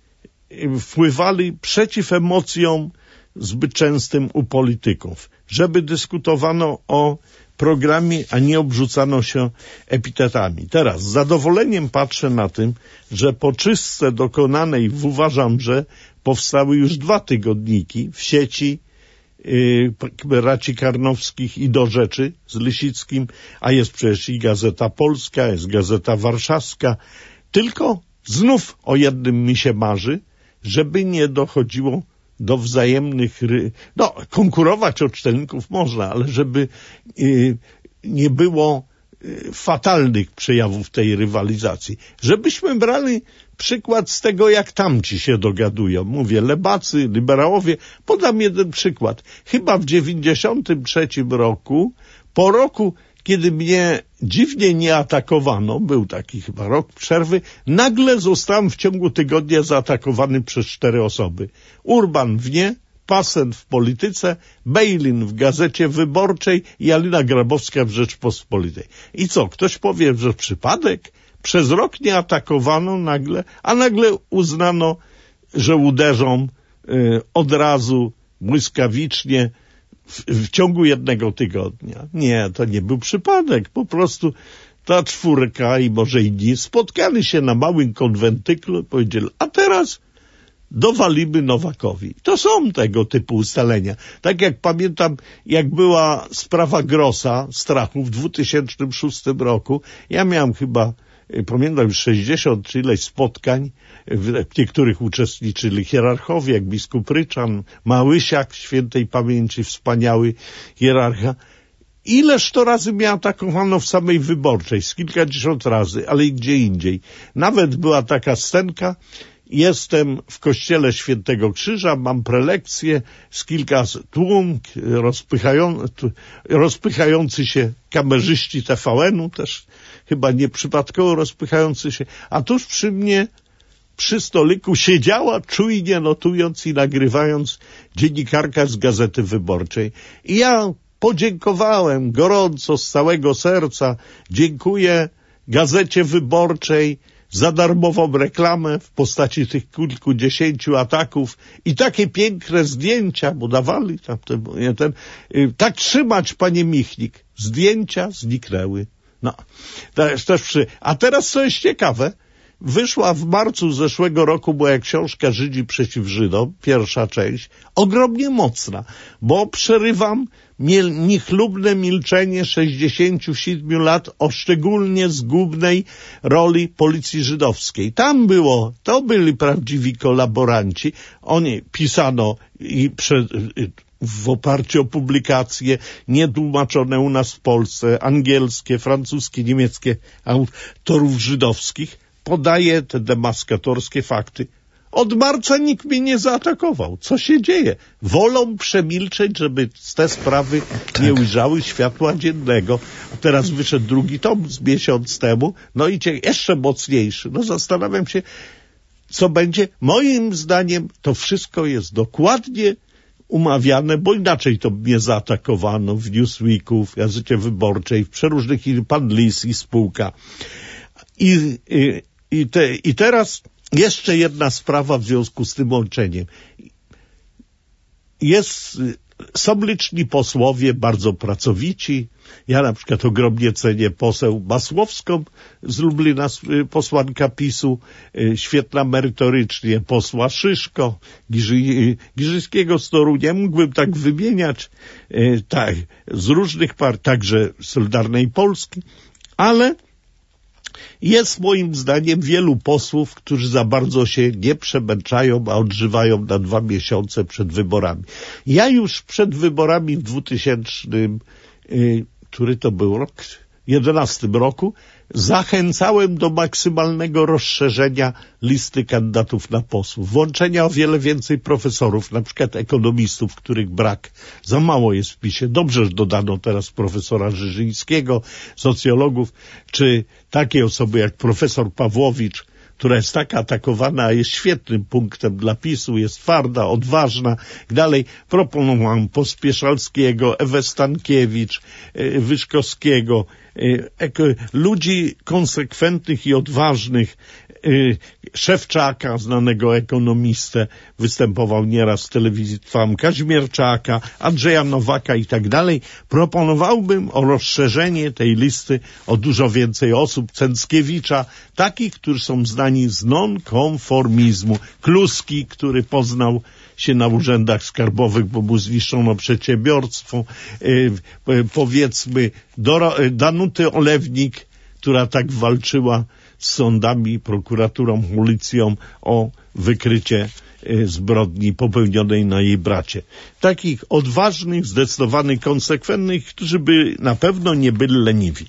y, wpływali przeciw emocjom zbyt częstym u polityków, żeby dyskutowano o programie, a nie obrzucano się epitetami. Teraz z zadowoleniem patrzę na tym, że po czystce dokonanej w Uważamrze powstały już dwa tygodniki w sieci yy, braci Karnowskich i Do Rzeczy z Lysickim, a jest przecież i Gazeta Polska, jest Gazeta Warszawska. Tylko znów o jednym mi się marzy, żeby nie dochodziło do wzajemnych, no konkurować o czytelników można, ale żeby y, nie było y, fatalnych przejawów tej rywalizacji. Żebyśmy brali przykład z tego, jak tamci się dogadują. Mówię, lebacy, liberałowie. Podam jeden przykład. Chyba w dziewięćdziesiątym trzecim roku, po roku, kiedy mnie dziwnie nie atakowano, był taki chyba rok przerwy, nagle zostałem w ciągu tygodnia zaatakowany przez cztery osoby. Urban w nie, Pasen w Polityce, Bejlin w Gazecie Wyborczej i Alina Grabowska w Rzeczpospolitej. I co, ktoś powie, że przypadek? Przez rok nie atakowano nagle, a nagle uznano, że uderzą y, od razu, błyskawicznie, W, w ciągu jednego tygodnia. Nie, to nie był przypadek. Po prostu ta czwórka i może inni spotkali się na małym konwentyklu i powiedzieli, a teraz dowalimy Nowakowi. To są tego typu ustalenia. Tak jak pamiętam, jak była sprawa Grossa, strachu w dwutysięcznym szóstym roku, ja miałem chyba, pamiętam już sześćdziesiąt czy ileś spotkań, w niektórych uczestniczyli hierarchowie, jak biskup Ryczan, Małysiak, świętej pamięci, wspaniały hierarcha. Ileż to razy mnie atakowano w samej Wyborczej, z kilkadziesiąt razy, ale i gdzie indziej. Nawet była taka scenka, Jestem w kościele Świętego Krzyża, mam prelekcję z kilka tłum, rozpychają, rozpychający się kamerzyści T V N-u, też chyba nieprzypadkowo rozpychający się, a tuż przy mnie przy stoliku siedziała, czujnie notując i nagrywając, dziennikarka z Gazety Wyborczej. I ja podziękowałem gorąco, z całego serca. Dziękuję Gazecie Wyborczej za darmową reklamę w postaci tych kilkudziesięciu ataków i takie piękne zdjęcia, bo dawali tam ten, ten tak trzymać, panie Michnik. Zdjęcia zniknęły. No, też, też przy... A teraz co jest ciekawe, wyszła w marcu zeszłego roku moja książka Żydzi przeciw Żydom, pierwsza część, ogromnie mocna, bo przerywam niechlubne milczenie sześćdziesięciu siedmiu lat o szczególnie zgubnej roli policji żydowskiej. Tam było, to byli prawdziwi kolaboranci. Oni pisano i przed, w oparciu o publikacje nietłumaczone u nas w Polsce, angielskie, francuskie, niemieckie autorów żydowskich, podaje te demaskatorskie fakty. Od marca nikt mnie nie zaatakował. Co się dzieje? Wolą przemilczeć, żeby te sprawy tak nie ujrzały światła dziennego. A teraz wyszedł drugi tom z miesiąc temu, no i jeszcze mocniejszy. No zastanawiam się, co będzie. Moim zdaniem to wszystko jest dokładnie umawiane, bo inaczej to mnie zaatakowano w Newsweeku, w Gazecie Wyborczej, w przeróżnych, pan Lis i spółka. I, i, i, te, I teraz jeszcze jedna sprawa w związku z tym łączeniem. Jest, są liczni posłowie, bardzo pracowici. Ja na przykład ogromnie cenię poseł Masłowską z Lublina, posłanka PiSu, świetna merytorycznie, posła Szyszko, Giży, Giżyńskiego z Torunia. Mógłbym tak wymieniać, tak, z różnych partii, także Solidarnej Polski, ale jest moim zdaniem wielu posłów, którzy za bardzo się nie przemęczają, a odżywają na dwa miesiące przed wyborami. Ja już przed wyborami w dwutysięcznym, yy, który to był rok, jedenastym roku, zachęcałem do maksymalnego rozszerzenia listy kandydatów na posłów, włączenia o wiele więcej profesorów, na przykład ekonomistów, których brak, za mało jest w PiSie. Dobrze, że dodano teraz profesora Żyżyńskiego, socjologów, czy takie osoby jak profesor Pawłowicz, która jest tak atakowana, a jest świetnym punktem dla PiSu, jest twarda, odważna i dalej. Proponowałem Pospieszalskiego, Ewę Stankiewicz, Wyszkowskiego, ludzi konsekwentnych i odważnych, Szewczaka, znanego ekonomistę, występował nieraz w telewizji Trwam, Kaźmierczaka, Andrzeja Nowaka i tak dalej. Proponowałbym o rozszerzenie tej listy o dużo więcej osób, Cęckiewicza, takich, którzy są znani z nonkonformizmu. Kluski, który poznał się na urzędach skarbowych, bo mu zniszczono przedsiębiorstwo, yy, powiedzmy Dora, Danuty Olewnik, która tak walczyła z sądami, prokuraturą, policją o wykrycie yy, zbrodni popełnionej na jej bracie. Takich odważnych, zdecydowanych, konsekwentnych, którzy by na pewno nie byli leniwi.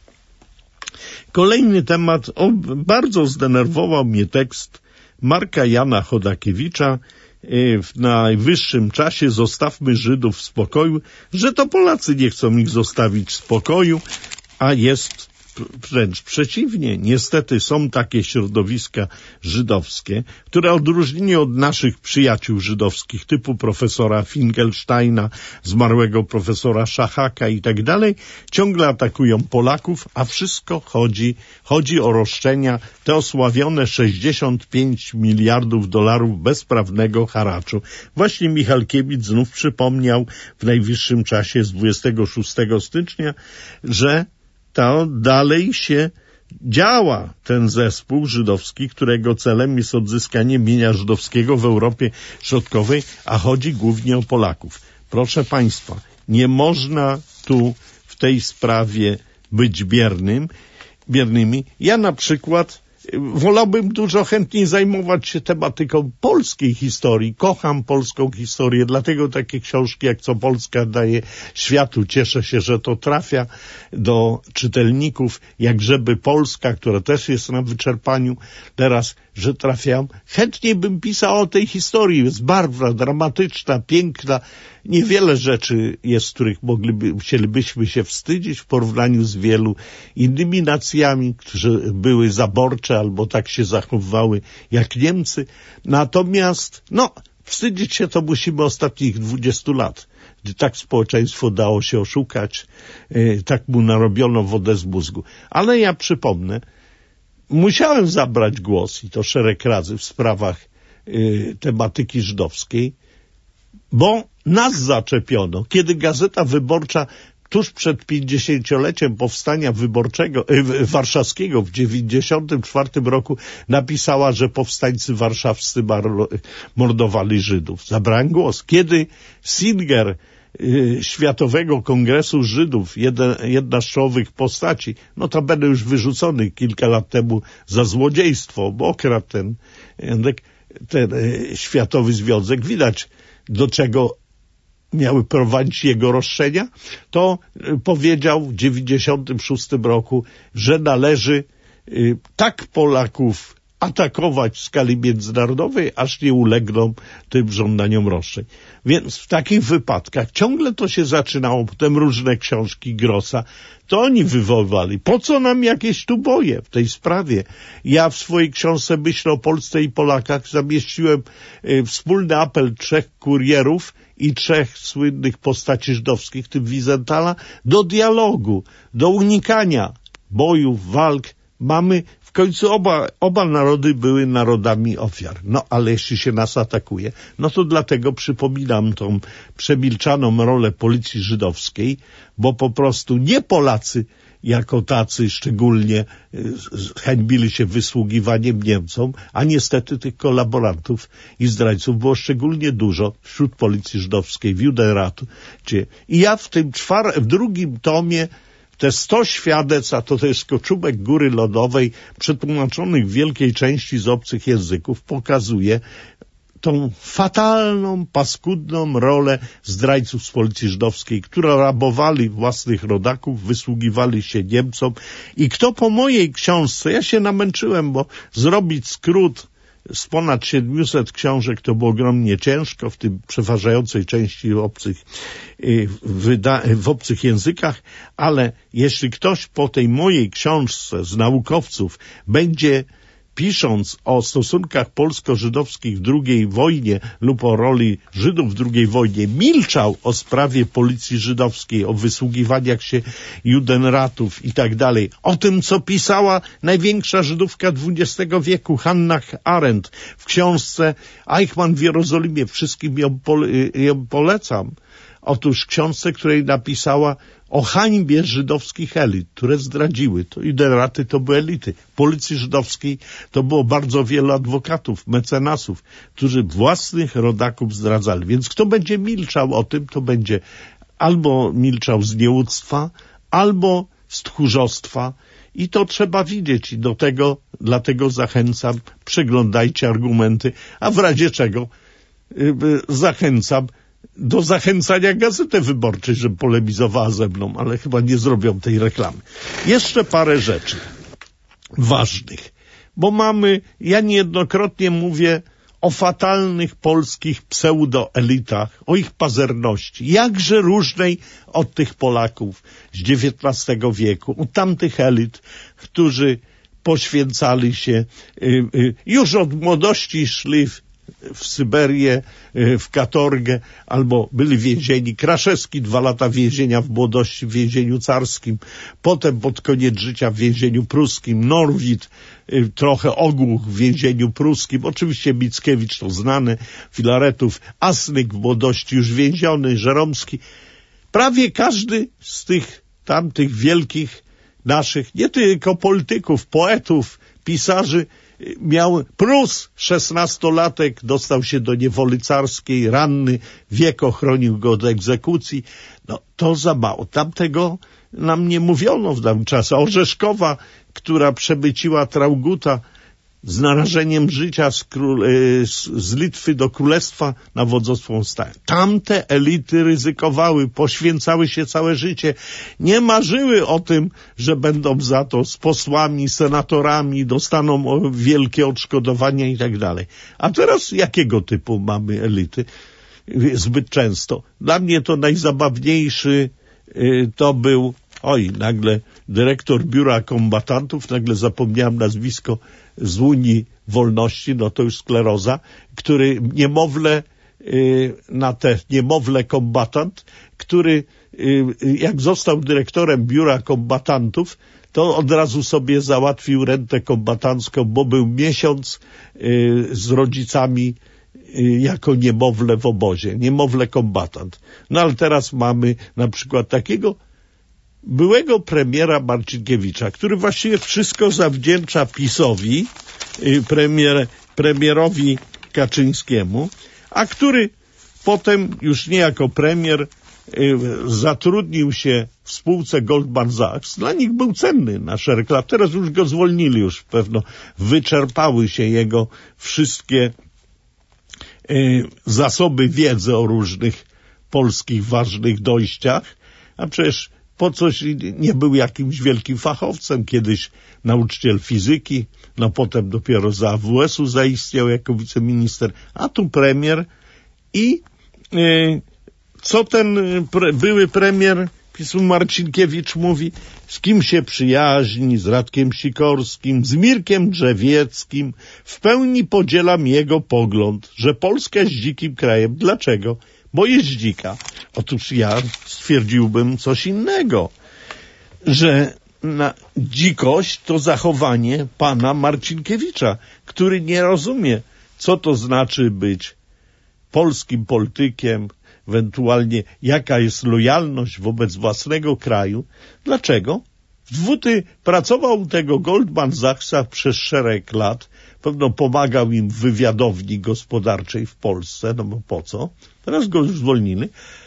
Kolejny temat, o, bardzo zdenerwował mnie tekst Marka Jana Chodakiewicza: w najwyższym czasie zostawmy Żydów w spokoju, że to Polacy nie chcą ich zostawić w spokoju, a jest wręcz przeciwnie. Niestety są takie środowiska żydowskie, które odróżnienie od naszych przyjaciół żydowskich typu profesora Finkelsteina, zmarłego profesora Szachaka i tak dalej, ciągle atakują Polaków, a wszystko chodzi, chodzi o roszczenia, te osławione sześćdziesiąt pięć miliardów dolarów bezprawnego haraczu. Właśnie Michalkiewicz znów przypomniał w najwyższym czasie z dwudziestego szóstego stycznia, że to dalej się działa, ten zespół żydowski, którego celem jest odzyskanie mienia żydowskiego w Europie Środkowej, a chodzi głównie o Polaków. Proszę Państwa, nie można tu w tej sprawie być biernym, biernymi. Ja na przykład wolałbym dużo chętniej zajmować się tematyką polskiej historii. Kocham polską historię, dlatego takie książki jak Co Polska daje światu, cieszę się, że to trafia do czytelników, jak Żeby Polska, która też jest na wyczerpaniu teraz, że trafiam. Chętniej bym pisał o tej historii, jest barwna, dramatyczna, piękna. Niewiele rzeczy jest, z których mogliby, chcielibyśmy się wstydzić w porównaniu z wielu innymi nacjami, które były zaborcze albo tak się zachowywały jak Niemcy. Natomiast, no, wstydzić się to musimy ostatnich dwudziestu lat, gdy tak społeczeństwo dało się oszukać, yy, tak mu narobiono wodę z mózgu. Ale ja przypomnę, musiałem zabrać głos, i to szereg razy, w sprawach yy, tematyki żydowskiej, bo nas zaczepiono. Kiedy Gazeta Wyborcza tuż przed pięćdziesięcioleciem powstania wyborczego, yy, warszawskiego w dziewięćdziesiątym czwartym roku napisała, że powstańcy warszawscy mordowali Żydów. Zabrałem głos. Kiedy Singer yy, Światowego Kongresu Żydów, jeden, jedna z czołowych postaci, notabene już wyrzucony kilka lat temu za złodziejstwo, bo okradł ten, ten yy, Światowy Związek, widać do czego miały prowadzić jego roszczenia, to powiedział w dziewięćdziesiątym szóstym roku, że należy y, tak Polaków atakować w skali międzynarodowej, aż nie ulegną tym żądaniom roszczeń. Więc w takich wypadkach ciągle to się zaczynało, potem różne książki Grossa, to oni wywoływali. Po co nam jakieś tu boje w tej sprawie? Ja w swojej książce Myśl o Polsce i Polakach zamieściłem y, wspólny apel trzech kurierów i trzech słynnych postaci żydowskich, w tym Wizentala, do dialogu, do unikania bojów, walk. Mamy w końcu oba, oba narody były narodami ofiar. No ale jeśli się nas atakuje, no to dlatego przypominam tą przemilczaną rolę policji żydowskiej, bo po prostu nie Polacy jako tacy szczególnie hańbili się wysługiwaniem Niemcom, a niestety tych kolaborantów i zdrajców było szczególnie dużo wśród policji żydowskiej, w Judenratu. I ja w tym czwar- w drugim tomie te sto świadectw, a to, to jest koczubek góry lodowej, przetłumaczonych w wielkiej części z obcych języków, pokazuje tą fatalną, paskudną rolę zdrajców z policji żydowskiej, która rabowali własnych rodaków, wysługiwali się Niemcom. I kto po mojej książce, ja się namęczyłem, bo zrobić skrót z ponad siedmiuset książek to było ogromnie ciężko, w tym przeważającej części obcych, wyda- w obcych językach, ale jeśli ktoś po tej mojej książce z naukowców będzie, pisząc o stosunkach polsko-żydowskich w drugiej wojnie lub o roli Żydów w drugiej wojnie, milczał o sprawie policji żydowskiej, o wysługiwaniach się Judenratów i tak dalej, o tym, co pisała największa Żydówka dwudziestego wieku, Hannah Arendt, w książce Eichmann w Jerozolimie, wszystkim ją, pole- ją polecam. Otóż książce, której napisała o hańbie żydowskich elit, które zdradziły. To Judenraty to były elity. W policji żydowskiej to było bardzo wielu adwokatów, mecenasów, którzy własnych rodaków zdradzali. Więc kto będzie milczał o tym, to będzie albo milczał z nieuctwa, albo z tchórzostwa. I to trzeba widzieć. I do tego, dlatego zachęcam, przeglądajcie argumenty, a w razie czego yy, zachęcam do zachęcania Gazety Wyborczej, żeby polemizowała ze mną, ale chyba nie zrobią tej reklamy. Jeszcze parę rzeczy ważnych, bo mamy, ja niejednokrotnie mówię o fatalnych polskich pseudoelitach, o ich pazerności, jakże różnej od tych Polaków z dziewiętnastego wieku, od tamtych elit, którzy poświęcali się, y, y, już od młodości szli w w Syberię, w katorgę, albo byli więzieni. Kraszewski dwa lata więzienia w młodości w więzieniu carskim, potem pod koniec życia w więzieniu pruskim, Norwid trochę ogłuch w więzieniu pruskim, oczywiście Mickiewicz to znany, Filaretów, Asnyk w młodości już więziony, Żeromski. Prawie każdy z tych tamtych wielkich naszych, nie tylko polityków, poetów, pisarzy, miał Prus, szesnastolatek, dostał się do niewoli carskiej, ranny, wieko chronił go od egzekucji. No to za mało. Tamtego nam nie mówiono w dawnym czasie. Orzeszkowa, która przemyciła Trauguta z narażeniem życia z, król, z, z Litwy do Królestwa na wodzostwo stałem. Tamte elity ryzykowały, poświęcały się całe życie. Nie marzyły o tym, że będą za to z posłami, senatorami, dostaną wielkie odszkodowania i tak dalej. A teraz jakiego typu mamy elity? Zbyt często. Dla mnie to najzabawniejszy to był, oj, nagle dyrektor Biura Kombatantów, nagle zapomniałem nazwisko, z Unii Wolności, no to już skleroza, który niemowlę, na te niemowlę kombatant, który jak został dyrektorem Biura Kombatantów, to od razu sobie załatwił rentę kombatancką, bo był miesiąc z rodzicami jako niemowlę w obozie, niemowlę kombatant. No ale teraz mamy na przykład takiego byłego premiera Marcinkiewicza, który właściwie wszystko zawdzięcza PiS-owi, premier, premierowi Kaczyńskiemu, a który potem już nie jako premier zatrudnił się w spółce Goldman Sachs. Dla nich był cenny na szereg lat. Teraz już go zwolnili, już pewno wyczerpały się jego wszystkie zasoby wiedzy o różnych polskich ważnych dojściach, a przecież po coś nie był jakimś wielkim fachowcem, kiedyś nauczyciel fizyki, no potem dopiero za A W S u zaistniał jako wiceminister, a tu premier i y, co ten pre, były premier PiS-u Marcinkiewicz mówi, z kim się przyjaźni, z Radkiem Sikorskim, z Mirkiem Drzewieckim, w pełni podzielam jego pogląd, że Polska jest dzikim krajem. Dlaczego? Bo jest dzika. Otóż ja stwierdziłbym coś innego, że na dzikość to zachowanie pana Marcinkiewicza, który nie rozumie, co to znaczy być polskim politykiem, ewentualnie jaka jest lojalność wobec własnego kraju. Dlaczego? W dwuty pracował u tego Goldman Sachsa przez szereg lat, pewno pomagał im w wywiadowni gospodarczej w Polsce, no bo po co? Teraz go już zwolnili.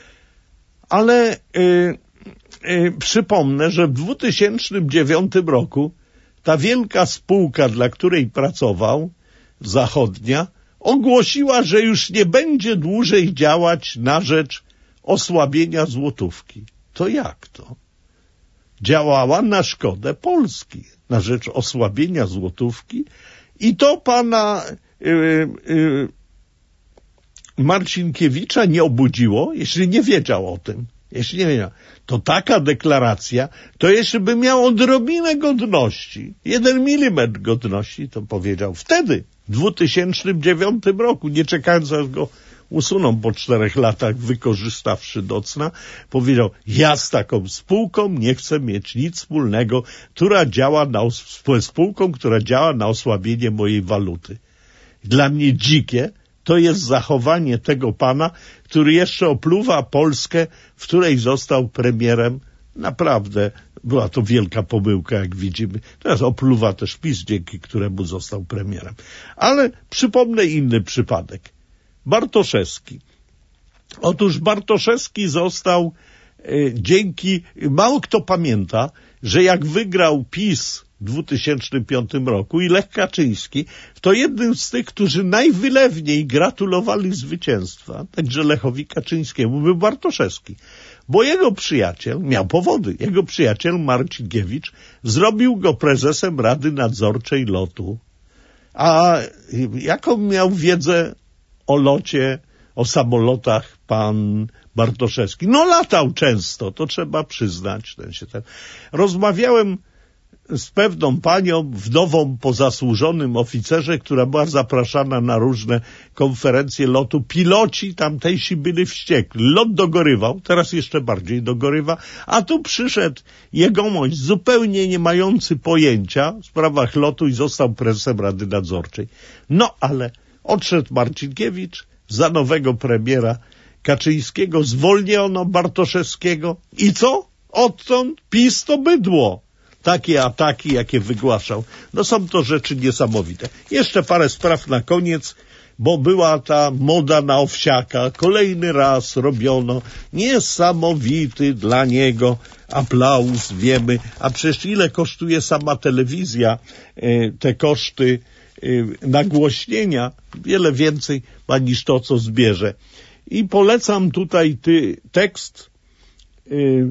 Ale yy, yy, przypomnę, że w dwutysięcznym dziewiątym roku ta wielka spółka, dla której pracował, zachodnia, ogłosiła, że już nie będzie dłużej działać na rzecz osłabienia złotówki. To jak to? Działała na szkodę Polski, na rzecz osłabienia złotówki i to pana yy, yy, Marcinkiewicza nie obudziło, jeśli nie wiedział o tym. Jeśli nie wiedział, to taka deklaracja, to jeśli by miał odrobinę godności, jeden milimetr godności, to powiedział wtedy, w dwutysięcznym dziewiątym roku, nie czekając aż go usuną po czterech latach, wykorzystawszy do cna, powiedział, ja z taką spółką nie chcę mieć nic wspólnego, która działa na, spółką, która działa na osłabienie mojej waluty. Dla mnie dzikie to jest zachowanie tego pana, który jeszcze opluwa Polskę, w której został premierem. Naprawdę była to wielka pomyłka, jak widzimy. Teraz opluwa też PiS, dzięki któremu został premierem. Ale przypomnę inny przypadek. Bartoszewski. Otóż Bartoszewski został e, dzięki, mało kto pamięta, że jak wygrał PiS w dwutysięcznym piątym roku i Lech Kaczyński, to jednym z tych, którzy najwylewniej gratulowali zwycięstwa, także Lechowi Kaczyńskiemu, był Bartoszewski. Bo jego przyjaciel, miał powody, jego przyjaciel Marcinkiewicz zrobił go prezesem Rady Nadzorczej lotu. A jaką miał wiedzę o locie, o samolotach pan Bartoszewski? No latał często, to trzeba przyznać. Ten się ten. Rozmawiałem z pewną panią, wdową po zasłużonym oficerze, która była zapraszana na różne konferencje lotu. Piloci tamtejsi byli wściekli. Lot dogorywał, teraz jeszcze bardziej dogorywa, a tu przyszedł jegomość zupełnie nie mający pojęcia w sprawach lotu i został prezesem Rady Nadzorczej. No ale odszedł Marcinkiewicz, za nowego premiera Kaczyńskiego zwolniono Bartoszewskiego i co? Odtąd PiS to bydło. Takie ataki, jakie wygłaszał. No są to rzeczy niesamowite. Jeszcze parę spraw na koniec, bo była ta moda na Owsiaka. Kolejny raz robiono. Niesamowity dla niego aplauz, wiemy. A przecież ile kosztuje sama telewizja? Te koszty nagłośnienia, wiele więcej ma niż to, co zbierze. I polecam tutaj ty, tekst y,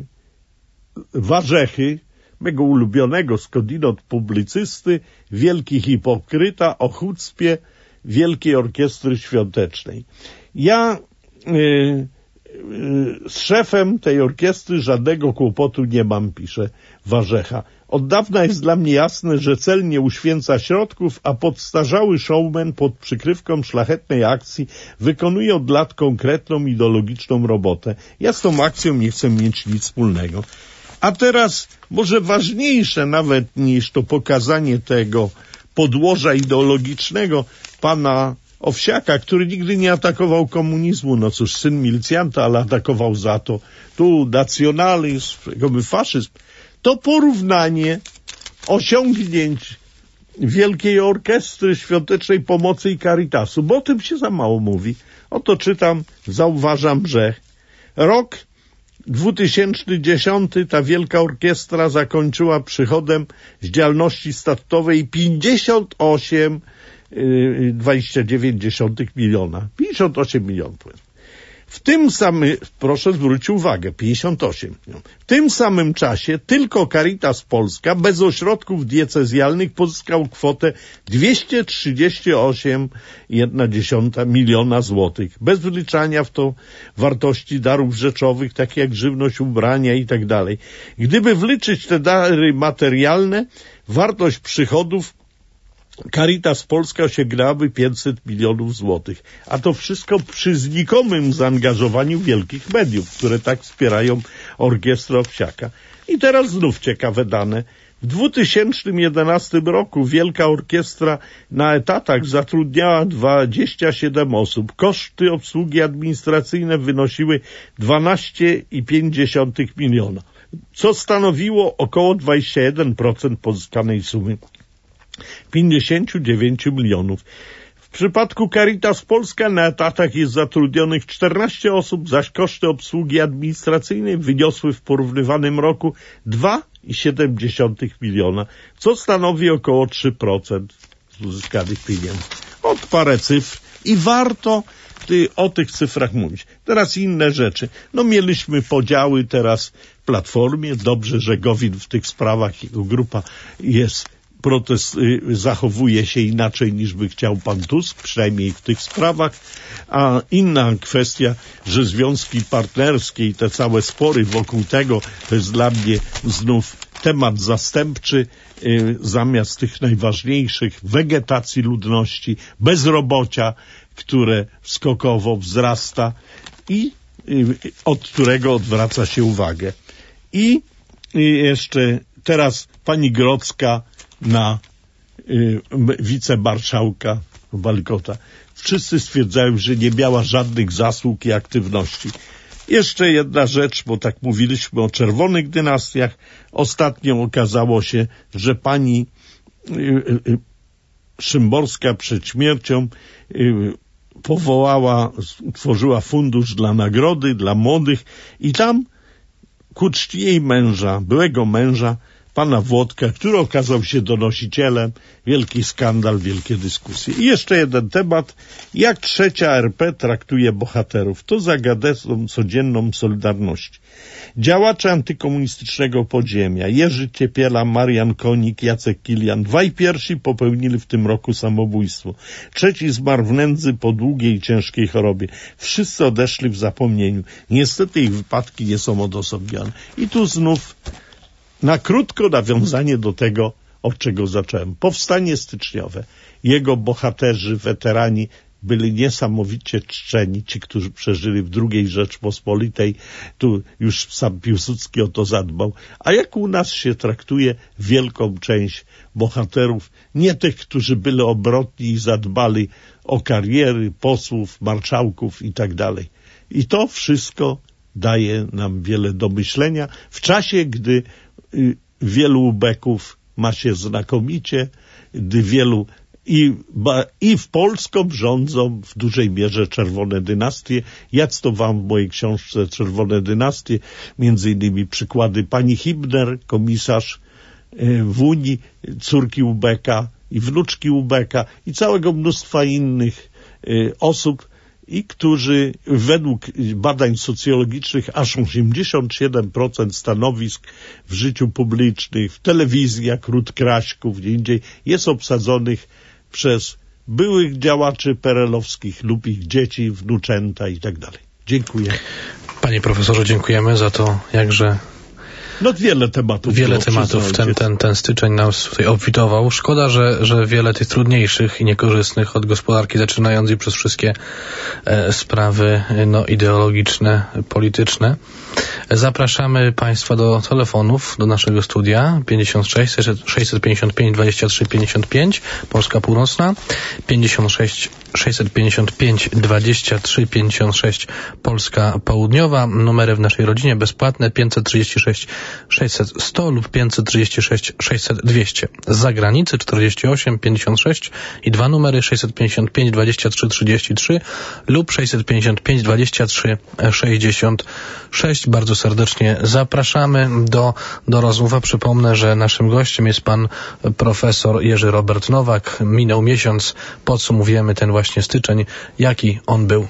Warzechy, mego ulubionego skądinąd publicysty, wielki hipokryta o chucpie Wielkiej Orkiestry Świątecznej. Ja y, y, z szefem tej orkiestry żadnego kłopotu nie mam, pisze Warzecha. Od dawna jest dla mnie jasne, że cel nie uświęca środków, a podstarzały showman pod przykrywką szlachetnej akcji wykonuje od lat konkretną, ideologiczną robotę. Ja z tą akcją nie chcę mieć nic wspólnego. A teraz, może ważniejsze nawet niż to pokazanie tego podłoża ideologicznego pana Owsiaka, który nigdy nie atakował komunizmu, no cóż, syn milicjanta, ale atakował za to tu nacjonalizm, faszyzm, to porównanie osiągnięć Wielkiej Orkiestry Świątecznej Pomocy i Caritasu, bo o tym się za mało mówi. Oto czytam, zauważam, że rok dwutysięczny dziesiąty ta Wielka Orkiestra zakończyła przychodem z działalności statutowej pięćdziesiąt osiem przecinek dwadzieścia dziewięć miliona. pięćdziesiąt osiem milionów. W tym samym, proszę zwrócić uwagę, pięćdziesiąt osiem. W tym samym czasie tylko Caritas Polska bez ośrodków diecezjalnych pozyskał kwotę dwieście trzydzieści osiem przecinek jeden miliona złotych. Bez wliczania w to wartości darów rzeczowych, takie jak żywność, ubrania i tak dalej. Gdyby wliczyć te dary materialne, wartość przychodów Caritas Polska osiągnęłaby pięćset milionów złotych. A to wszystko przy znikomym zaangażowaniu wielkich mediów, które tak wspierają orkiestrę Owsiaka. I teraz znów ciekawe dane. W dwa tysiące jedenastym roku Wielka Orkiestra na etatach zatrudniała dwadzieścia siedem osób. Koszty obsługi administracyjne wynosiły dwanaście przecinek pięć miliona, co stanowiło około dwadzieścia jeden procent pozyskanej sumy pięćdziesiąt dziewięć milionów. W przypadku Caritas Polska na etatach jest zatrudnionych czternaście osób, zaś koszty obsługi administracyjnej wyniosły w porównywanym roku dwa przecinek siedem miliona, co stanowi około trzy procent z uzyskanych pieniędzy. Od parę cyfr i warto ty, o tych cyfrach mówić. Teraz inne rzeczy. No mieliśmy podziały teraz w Platformie. Dobrze, że Gowin w tych sprawach, jego grupa jest protest y, zachowuje się inaczej niż by chciał pan Tusk, przynajmniej w tych sprawach, a inna kwestia, że związki partnerskie i te całe spory wokół tego, to jest dla mnie znów temat zastępczy, y, zamiast tych najważniejszych, wegetacji ludności, bezrobocia, które skokowo wzrasta i y, od którego odwraca się uwagę. I y, jeszcze teraz pani Grodzka na y, wicemarszałka Palikota. Wszyscy stwierdzają, że nie miała żadnych zasług i aktywności. Jeszcze jedna rzecz, bo tak mówiliśmy o czerwonych dynastiach. Ostatnio okazało się, że pani y, y, Szymborska przed śmiercią y, powołała, utworzyła fundusz dla nagrody, dla młodych i tam ku czci jej męża, byłego męża, pana Włodka, który okazał się donosicielem, wielki skandal, wielkie dyskusje. I jeszcze jeden temat, jak trzecia R P traktuje bohaterów. To zagadką codzienną Solidarności. Działacze antykomunistycznego podziemia, Jerzy Ciepiela, Marian Konik, Jacek Kilian, dwaj pierwsi popełnili w tym roku samobójstwo. Trzeci zmarł w nędzy po długiej i ciężkiej chorobie. Wszyscy odeszli w zapomnieniu. Niestety ich wypadki nie są odosobnione. I tu znów na krótko nawiązanie do tego, od czego zacząłem. Powstanie styczniowe. Jego bohaterzy, weterani byli niesamowicie czczeni, ci, którzy przeżyli w drugiej Rzeczpospolitej. Tu już sam Piłsudski o to zadbał. A jak u nas się traktuje wielką część bohaterów, nie tych, którzy byli obrotni i zadbali o kariery posłów, marszałków i tak dalej. I to wszystko daje nam wiele do myślenia w czasie, gdy y, wielu ubeków ma się znakomicie, gdy wielu i, ba, i w Polską rządzą w dużej mierze czerwone dynastie. Ja cytowałem w mojej książce Czerwone dynastie, między innymi przykłady pani Hibner, komisarz y, w Unii, córki ubeka, i wnuczki Ubeka i całego mnóstwa innych y, osób, i którzy według badań socjologicznych aż osiemdziesiąt siedem procent stanowisk w życiu publicznym, w telewizji, jak Ród Kraśków, gdzie indziej, jest obsadzonych przez byłych działaczy perelowskich lub ich dzieci, wnuczęta i tak dalej. Dziękuję. Panie profesorze, dziękujemy za to jakże... No wiele tematów. Wiele tematów ten, ten, ten styczeń nas tutaj obfitował. Szkoda, że, że wiele tych trudniejszych i niekorzystnych od gospodarki, zaczynając i przez wszystkie e, sprawy no, ideologiczne, polityczne. Zapraszamy Państwa do telefonów, do naszego studia pięćdziesiąt sześć sześćset pięćdziesiąt pięć dwadzieścia trzy pięćdziesiąt pięć, Polska Północna, pięćdziesiąt sześć sześćset pięćdziesiąt pięć dwadzieścia trzy pięćdziesiąt sześć, Polska Południowa. Numery w naszej rodzinie bezpłatne pięćset trzydzieści sześć sześćset sto lub pięćset trzydzieści sześć sześćset dwieście. Z zagranicy czterdzieści osiem pięćdziesiąt sześć i dwa numery sześćset pięćdziesiąt pięć dwadzieścia trzy trzydzieści trzy lub sześćset pięćdziesiąt pięć dwadzieścia trzy sześćdziesiąt sześć. Bardzo serdecznie zapraszamy do, do rozmowy. Przypomnę, że naszym gościem jest pan profesor Jerzy Robert Nowak. Minął miesiąc, podsumowujemy ten właśnie styczeń, jaki on był.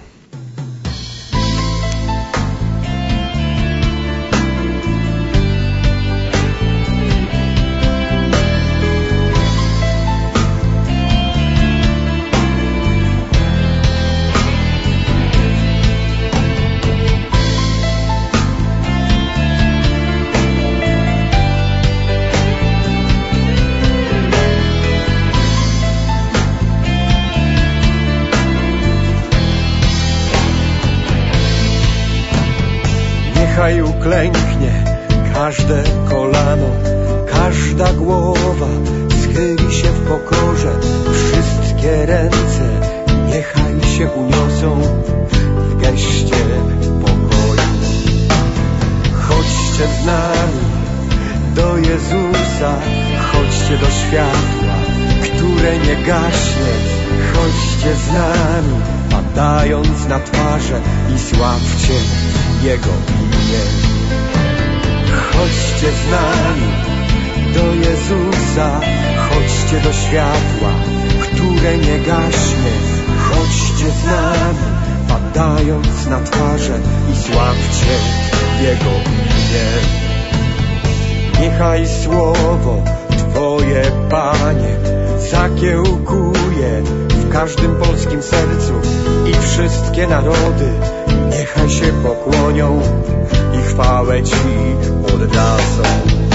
Niechaj uklęknie każde kolano, każda głowa schyli się w pokorze, wszystkie ręce niechaj się uniosą w geście pokoju. Chodźcie z nami do Jezusa, chodźcie do światła, które nie gaśnie. Chodźcie z nami, padając na twarze i sławcie Jego imię. Chodźcie z nami do Jezusa, chodźcie do światła, które nie gaśnie. Chodźcie z nami, padając na twarze i sławcie Jego imię. Niechaj słowo Twoje, Panie, zakiełkuje w każdym polskim sercu i wszystkie narody niechaj się pokłonią i chwałę Ci oddadzą.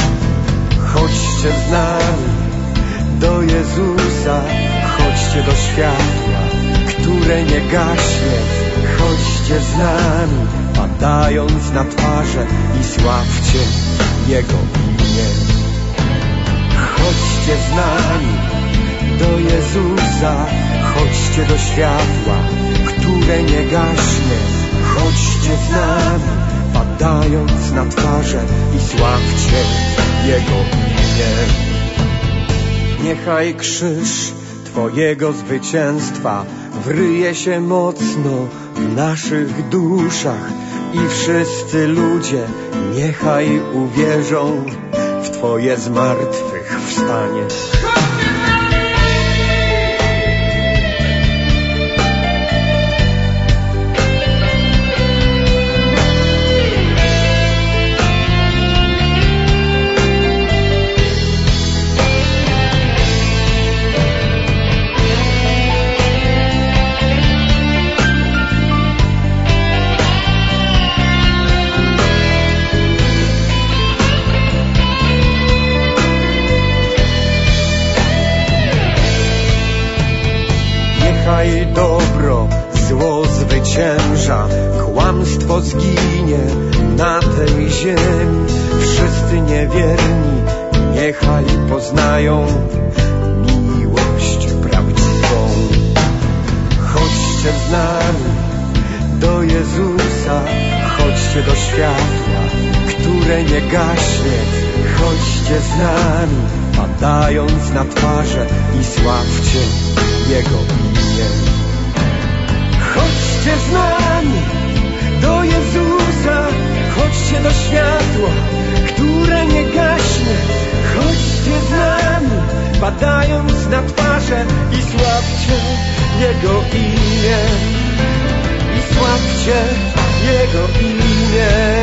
Chodźcie z nami do Jezusa, chodźcie do światła, które nie gaśnie. Chodźcie z nami, padając na twarze i sławcie Jego imię. Chodźcie z nami do Jezusa, chodźcie do światła, które nie gaśnie. Chodźcie z nami, padając na twarze i sławcie Jego imię. Niechaj krzyż Twojego zwycięstwa wryje się mocno w naszych duszach i wszyscy ludzie niechaj uwierzą w Twoje zmartwychwstanie. Niechaj dobro zło zwycięża, kłamstwo zginie na tej ziemi. Wszyscy niewierni niechaj poznają miłość prawdziwą. Chodźcie z nami do Jezusa, chodźcie do światła, które nie gaśnie. Chodźcie z nami, padając na twarze i sławcie Jego imię. Chodźcie z nami do Jezusa, chodźcie do światła, które nie gaśnie. Chodźcie z nami, padając na na twarze i sławcie Jego imię, i sławcie Jego imię.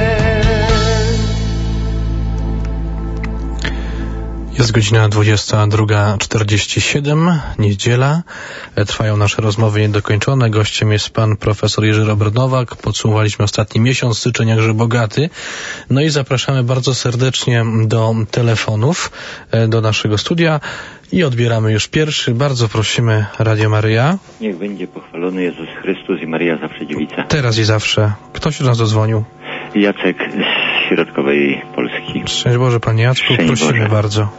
Jest godzina dwudziesta druga czterdzieści siedem, niedziela. Trwają nasze rozmowy niedokończone. Gościem jest pan profesor Jerzy Robert Nowak. Podsumowaliśmy ostatni miesiąc, styczeń jakże bogaty. No i zapraszamy bardzo serdecznie do telefonów, do naszego studia i odbieramy już pierwszy. Bardzo prosimy, Radio Maryja. Niech będzie pochwalony Jezus Chrystus i Maryja zawsze dziewica. Teraz i zawsze. Ktoś do nas dozwonił? Jacek z środkowej Polski. Szczęść Boże, panie Jacku, Szczęść prosimy Boże. bardzo.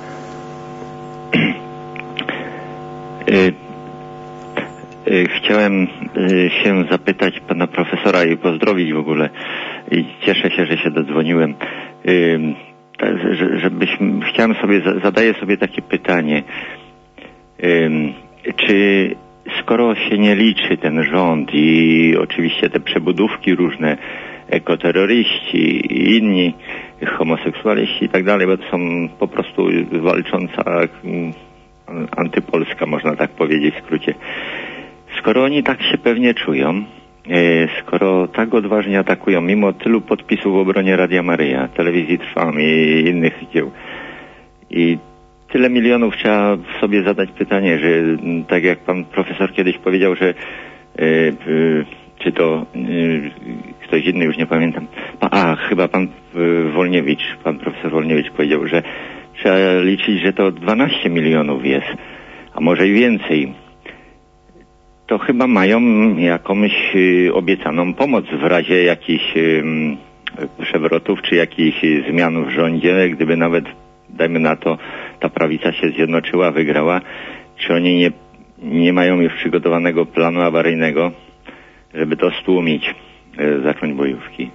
Y, y, chciałem y, się zapytać pana profesora i pozdrowić w ogóle. I cieszę się, że się dodzwoniłem. Y, tak, że, żebyśmy, chciałem sobie, zadaję sobie takie pytanie. Y, czy skoro się nie liczy ten rząd i oczywiście te przebudówki różne, ekoterroryści i inni homoseksualiści i tak dalej, bo to są po prostu walcząca antypolska, można tak powiedzieć w skrócie. Skoro oni tak się pewnie czują, skoro tak odważnie atakują, mimo tylu podpisów w obronie Radia Maryja, Telewizji Trwam i innych dzieł, i tyle milionów, trzeba sobie zadać pytanie, że tak jak pan profesor kiedyś powiedział, że yy, yy, czy to yy, ktoś inny, już nie pamiętam, a chyba pan yy, Wolniewicz, pan profesor Wolniewicz powiedział, że trzeba liczyć, że to dwanaście milionów jest, a może i więcej. To chyba mają jakąś yy, obiecaną pomoc w razie jakichś yy, przewrotów czy jakichś zmian w rządzie, gdyby nawet, dajmy na to, ta prawica się zjednoczyła, wygrała, czy oni nie, nie mają już przygotowanego planu awaryjnego, żeby to stłumić, e, zacząć bojówki.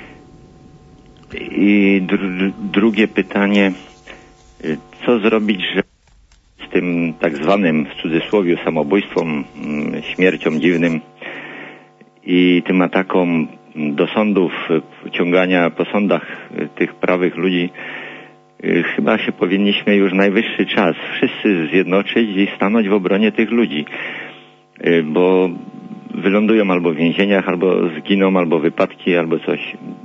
I dr- drugie pytanie, e, co zrobić, że z tym tak zwanym, w cudzysłowie, samobójstwem, m, śmiercią dziwnym i tym atakom do sądów, ciągania po sądach e, tych prawych ludzi, e, chyba się powinniśmy już najwyższy czas wszyscy zjednoczyć i stanąć w obronie tych ludzi, e, bo wylądują albo w więzieniach, albo zginą, albo wypadki, albo coś.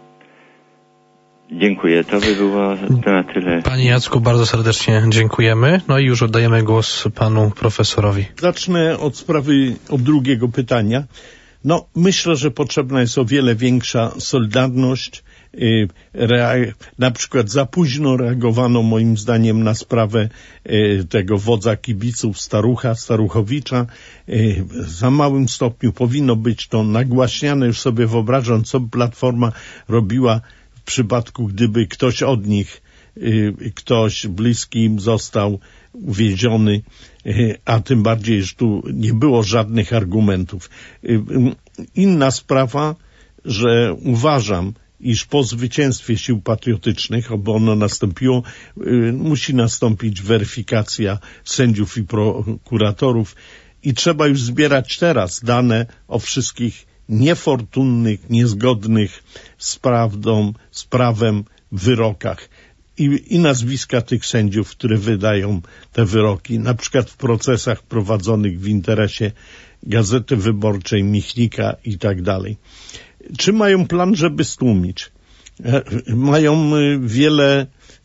Dziękuję. To by było na tyle. Panie Jacku, bardzo serdecznie dziękujemy. No i już oddajemy głos panu profesorowi. Zacznę od sprawy, od drugiego pytania. No, myślę, że potrzebna jest o wiele większa solidarność. Yy, rea- na przykład za późno reagowano moim zdaniem na sprawę yy, tego wodza kibiców Starucha, Staruchowicza. Yy, za małym stopniu powinno być to nagłaśniane. Już sobie wyobrażam, co Platforma robiła w przypadku, gdyby ktoś od nich, yy, ktoś bliski im został uwięziony, yy, a tym bardziej, że tu nie było żadnych argumentów. Yy, inna sprawa, że uważam, iż po zwycięstwie sił patriotycznych, aby ono nastąpiło, y, musi nastąpić weryfikacja sędziów i prokuratorów i trzeba już zbierać teraz dane o wszystkich niefortunnych, niezgodnych z prawdą, z prawem wyrokach i, i nazwiska tych sędziów, które wydają te wyroki, na przykład w procesach prowadzonych w interesie Gazety Wyborczej, Michnika i tak dalej. Czy mają plan, żeby stłumić? Mają wiele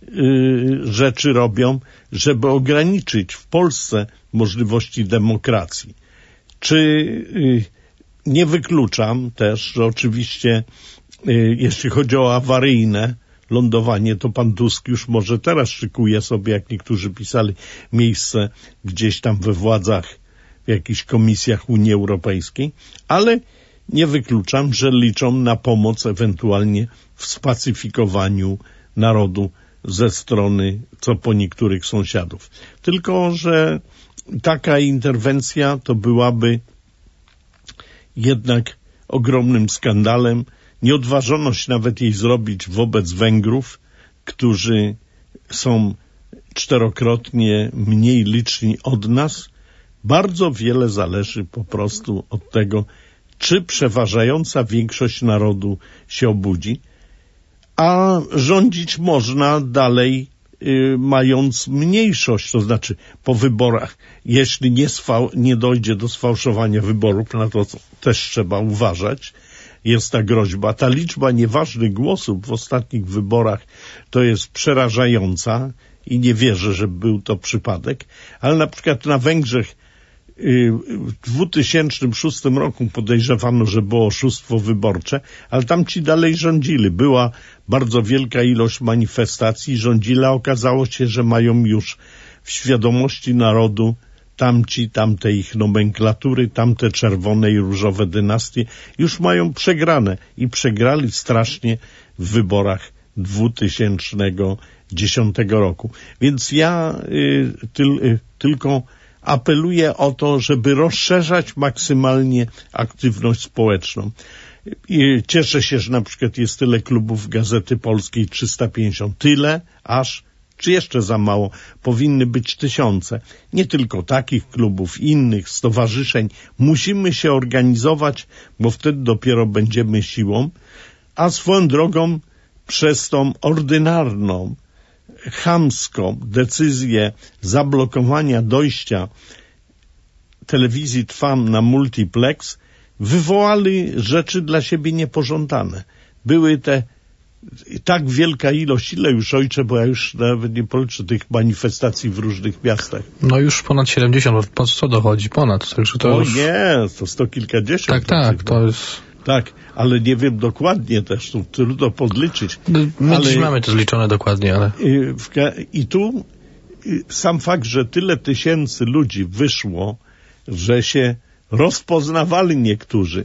rzeczy robią, żeby ograniczyć w Polsce możliwości demokracji. Czy nie wykluczam też, że oczywiście jeśli chodzi o awaryjne lądowanie, to pan Tusk już może teraz szykuje sobie, jak niektórzy pisali, miejsce gdzieś tam we władzach, w jakichś komisjach Unii Europejskiej, ale nie wykluczam, że liczą na pomoc ewentualnie w spacyfikowaniu narodu ze strony co po niektórych sąsiadów. Tylko że taka interwencja to byłaby jednak ogromnym skandalem. Nie odważono się nawet jej zrobić wobec Węgrów, którzy są czterokrotnie mniej liczni od nas. Bardzo wiele zależy po prostu od tego, czy przeważająca większość narodu się obudzi, a rządzić można dalej y, mając mniejszość, to znaczy po wyborach, jeśli nie, sfał, nie dojdzie do sfałszowania wyborów, na to też trzeba uważać, jest ta groźba. Ta liczba nieważnych głosów w ostatnich wyborach to jest przerażająca i nie wierzę, że był to przypadek, ale na przykład na Węgrzech w dwa tysiące szóstym roku podejrzewano, że było oszustwo wyborcze, ale tam ci dalej rządzili. Była bardzo wielka ilość manifestacji, rządzili, a okazało się, że mają już w świadomości narodu tamci, tamte ich nomenklatury, tamte czerwone i różowe dynastie już mają przegrane i przegrali strasznie w wyborach dwa tysiące dziesiątego roku. Więc ja y, tyl, y, tylko apeluję o to, żeby rozszerzać maksymalnie aktywność społeczną. I cieszę się, że na przykład jest tyle klubów Gazety Polskiej, trzysta pięćdziesiąt. Tyle, aż, czy jeszcze za mało, powinny być tysiące. Nie tylko takich klubów, innych stowarzyszeń. Musimy się organizować, bo wtedy dopiero będziemy siłą. A swoją drogą przez tą ordynarną, chamską decyzję zablokowania dojścia telewizji Trwam na multiplex wywołali rzeczy dla siebie niepożądane. Były te tak wielka ilość, ile już, ojcze, bo ja już nawet nie policzę tych manifestacji w różnych miastach. No już ponad siedemdziesiąt, pod sto dochodzi, ponad. Także to o już... nie, to sto kilkadziesiąt. Tak, tak, to jest... Tak, ale nie wiem dokładnie też, tu trudno podliczyć. My ale, dziś mamy to zliczone dokładnie, ale... I, i tu sam fakt, że tyle tysięcy ludzi wyszło, że się rozpoznawali niektórzy.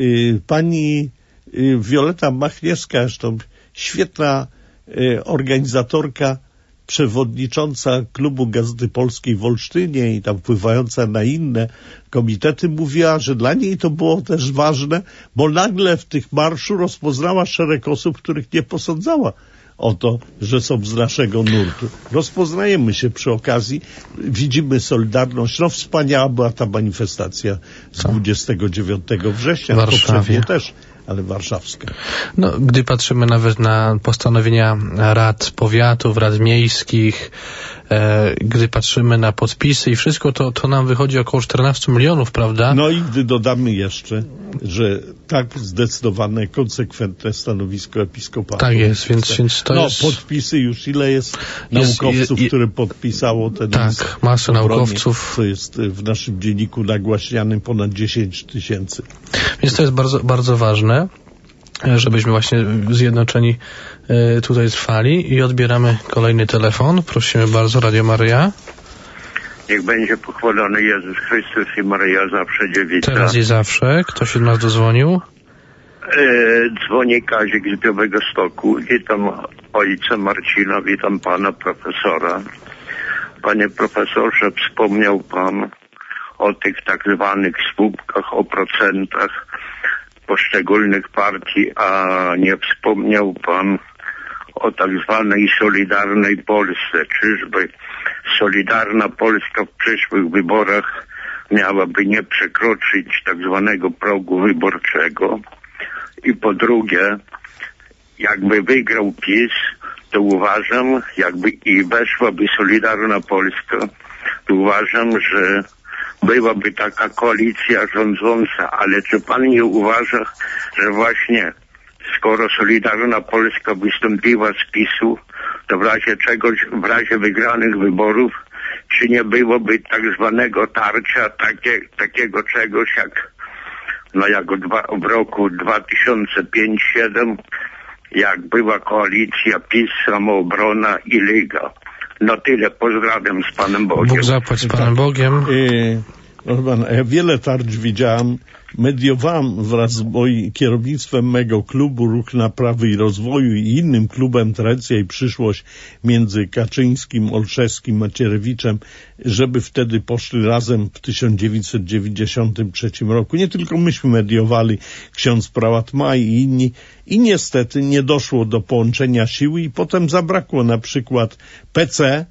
Pani Wioleta Machniewska, zresztą świetna organizatorka, przewodnicząca klubu Gazety Polskiej w Olsztynie i tam wpływająca na inne komitety, mówiła, że dla niej to było też ważne, bo nagle w tych marszu rozpoznała szereg osób, których nie posądzała o to, że są z naszego nurtu. Rozpoznajemy się przy okazji, widzimy solidarność. No wspaniała była ta manifestacja z dwudziestego dziewiątego września, w Warszawie też, ale warszawska. No, gdy patrzymy nawet na postanowienia rad powiatów, rad miejskich, e, gdy patrzymy na podpisy i wszystko, to, to nam wychodzi około czternaście milionów, prawda? No i gdy dodamy jeszcze, że tak zdecydowane, konsekwentne stanowisko episkopatu. Tak jest, więc, więc to no, jest... podpisy już ile jest, jest naukowców, jest, które podpisało ten tak, list? Tak, masę naukowców. To jest w naszym dzienniku nagłaśnianym ponad dziesięć tysięcy. Więc to jest bardzo, bardzo ważne, żebyśmy właśnie zjednoczeni tutaj trwali i odbieramy kolejny telefon. Prosimy bardzo, Radio Maryja. Niech będzie pochwalony Jezus Chrystus i Maryja zawsze dziewica. Teraz i zawsze. Kto się do nas dozwonił? E, dzwoni Kazik z Białegostoku. Witam ojca Marcina, witam pana profesora. Panie profesorze, wspomniał pan o tych tak zwanych słupkach, o procentach poszczególnych partii, a nie wspomniał pan o tak zwanej Solidarnej Polsce. Czyżby Solidarna Polska w przyszłych wyborach miałaby nie przekroczyć tak zwanego progu wyborczego? I po drugie, jakby wygrał PiS, to uważam, jakby i weszłaby Solidarna Polska, to uważam, że byłaby taka koalicja rządząca, ale czy pan nie uważa, że właśnie skoro Solidarna Polska wystąpiła z PiSu, to w razie czegoś, w razie wygranych wyborów, czy nie byłoby tak zwanego tarcia, takie, takiego czegoś jak, no jak dwa, w roku dwa tysiące piąty do dwa tysiące siódmego, jak była koalicja PiS, Samoobrona i Liga. No tyle, pozdrawiam z Panem Bogiem. Bóg zapłać z Panem Bogiem. Yy, ja wiele tarcz widziałem, mediowałem wraz z moim kierownictwem mego klubu Ruch Naprawy i Rozwoju i innym klubem Tradycja i Przyszłość między Kaczyńskim, Olszewskim, Macierewiczem, żeby wtedy poszli razem w tysiąc dziewięćset dziewięćdziesiątym trzecim roku. Nie tylko myśmy mediowali, ksiądz prałat Maj i inni, i niestety nie doszło do połączenia siły i potem zabrakło na przykład P C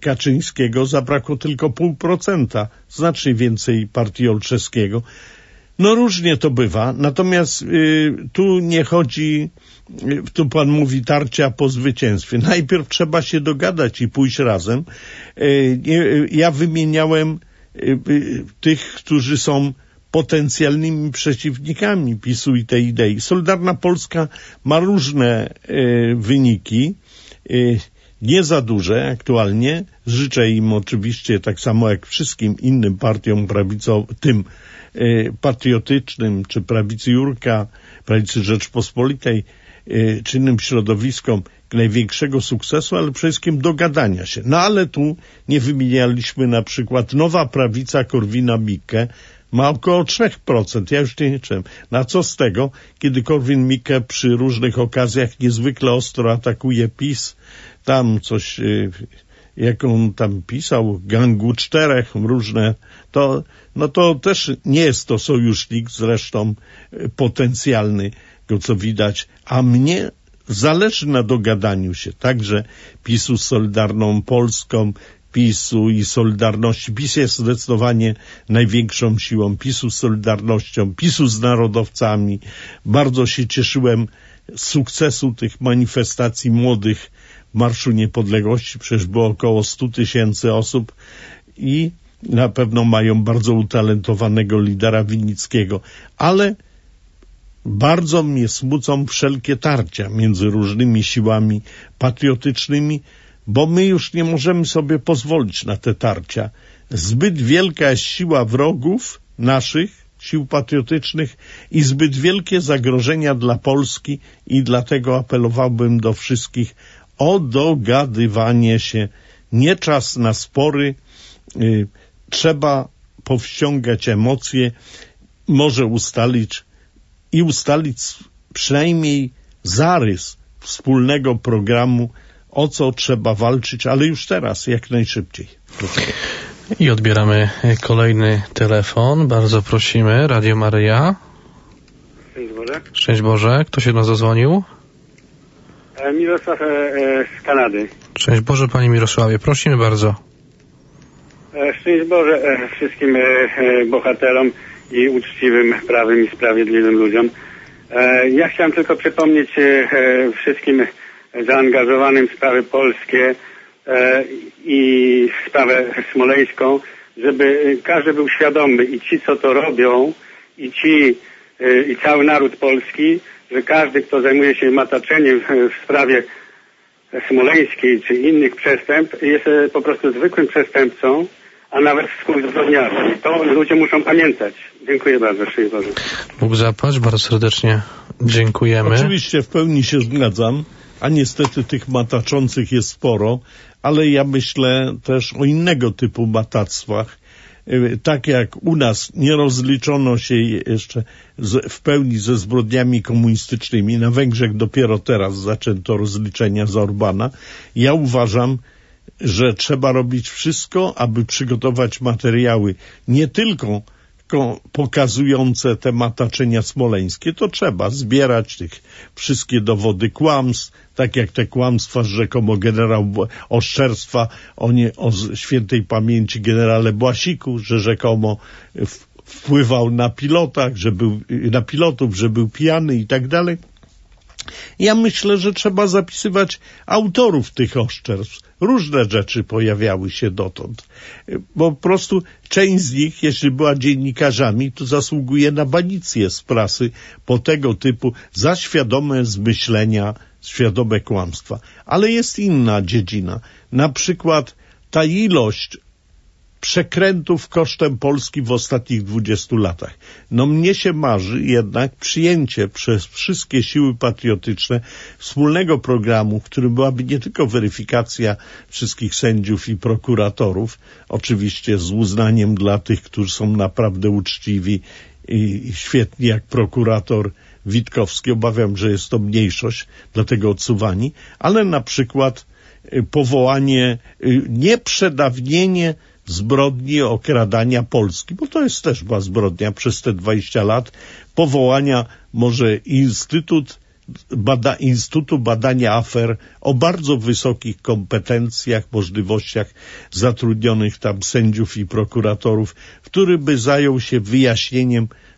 Kaczyńskiego, zabrakło tylko pół procenta, znacznie więcej partii Olszewskiego. No różnie to bywa, natomiast y, tu nie chodzi, y, tu pan mówi tarcia po zwycięstwie. Najpierw trzeba się dogadać i pójść razem. Y, y, ja wymieniałem y, y, tych, którzy są potencjalnymi przeciwnikami PiSu i tej idei. Solidarna Polska ma różne y, wyniki, y, nie za duże aktualnie. Życzę im oczywiście tak samo jak wszystkim innym partiom prawicowym, tym y, patriotycznym, czy prawicy Jurka, prawicy Rzeczpospolitej, y, czy innym środowiskom największego sukcesu, ale przede wszystkim dogadania się. No ale tu nie wymienialiśmy na przykład Nowa Prawica Korwina-Mikke, ma około trzy procent, ja już nie liczę. Na co z tego, kiedy Korwin-Mikke przy różnych okazjach niezwykle ostro atakuje PiS, tam coś, jak on tam pisał, gangu czterech, różne, to, no to też nie jest to sojusznik, zresztą potencjalny, co widać, a mnie zależy na dogadaniu się, także PiSu z Solidarną Polską, PiSu i Solidarności. PiS jest zdecydowanie największą siłą, PiSu z Solidarnością, PiSu z narodowcami. Bardzo się cieszyłem z sukcesu tych manifestacji młodych w Marszu Niepodległości. Przecież było około stu tysięcy osób i na pewno mają bardzo utalentowanego lidera Winnickiego. Ale bardzo mnie smucą wszelkie tarcia między różnymi siłami patriotycznymi, bo my już nie możemy sobie pozwolić na te tarcia. Zbyt wielka jest siła wrogów naszych, sił patriotycznych i zbyt wielkie zagrożenia dla Polski i dlatego apelowałbym do wszystkich o dogadywanie się. Nie czas na spory, y, trzeba powściągać emocje, może ustalić i ustalić przynajmniej zarys wspólnego programu, o co trzeba walczyć, ale już teraz, jak najszybciej. I odbieramy kolejny telefon. Bardzo prosimy. Radio Maryja. Szczęść Boże. Szczęść Boże. Kto się do nas zadzwonił? E, Mirosław e, e, z Kanady. Szczęść Boże, panie Mirosławie. Prosimy bardzo. E, szczęść Boże e, wszystkim e, e, bohaterom i uczciwym, prawym i sprawiedliwym ludziom. E, ja chciałem tylko przypomnieć e, e, wszystkim zaangażowanym w sprawy polskie e, i w sprawę smoleńską, żeby każdy był świadomy i ci, co to robią, i ci, e, i cały naród polski, że każdy, kto zajmuje się mataczeniem w, w sprawie smoleńskiej czy innych przestępstw, jest e, po prostu zwykłym przestępcą, a nawet współzbrodniarzem. To ludzie muszą pamiętać. Dziękuję bardzo. Szczęść Boże. Bóg zapłać. Bardzo serdecznie dziękujemy. Oczywiście w pełni się zgadzam, a niestety tych mataczących jest sporo, ale ja myślę też o innego typu matactwach. Tak jak u nas nie rozliczono się jeszcze z, w pełni ze zbrodniami komunistycznymi, na Węgrzech dopiero teraz zaczęto rozliczenia z Orbana. Ja uważam, że trzeba robić wszystko, aby przygotować materiały nie tylko pokazujące te mataczenia smoleńskie, to trzeba zbierać tych wszystkie dowody kłamstw, tak jak te kłamstwa, że rzekomo generał oszczerstwa o, nie, o świętej pamięci generale Błasiku, że rzekomo wpływał na pilotach, że był, na pilotów, że był pijany i tak dalej. Ja myślę, że trzeba zapisywać autorów tych oszczerstw. Różne rzeczy pojawiały się dotąd. Bo po prostu część z nich, jeśli była dziennikarzami, to zasługuje na banicję z prasy po tego typu za świadome zmyślenia, świadome kłamstwa. Ale jest inna dziedzina. Na przykład ta ilość przekrętów kosztem Polski w ostatnich dwudziestu latach. No mnie się marzy jednak przyjęcie przez wszystkie siły patriotyczne wspólnego programu, w którym byłaby nie tylko weryfikacja wszystkich sędziów i prokuratorów, oczywiście z uznaniem dla tych, którzy są naprawdę uczciwi i, i świetni, jak prokurator Witkowski. Obawiam, że jest to mniejszość, dlatego odsuwani, ale na przykład powołanie, nie przedawnienie zbrodni okradania Polski, bo to jest też była zbrodnia przez te dwadzieścia lat, powołania może Instytut bada, Instytutu Badania Afer o bardzo wysokich kompetencjach, możliwościach zatrudnionych tam sędziów i prokuratorów, który by zajął się wyjaśnieniem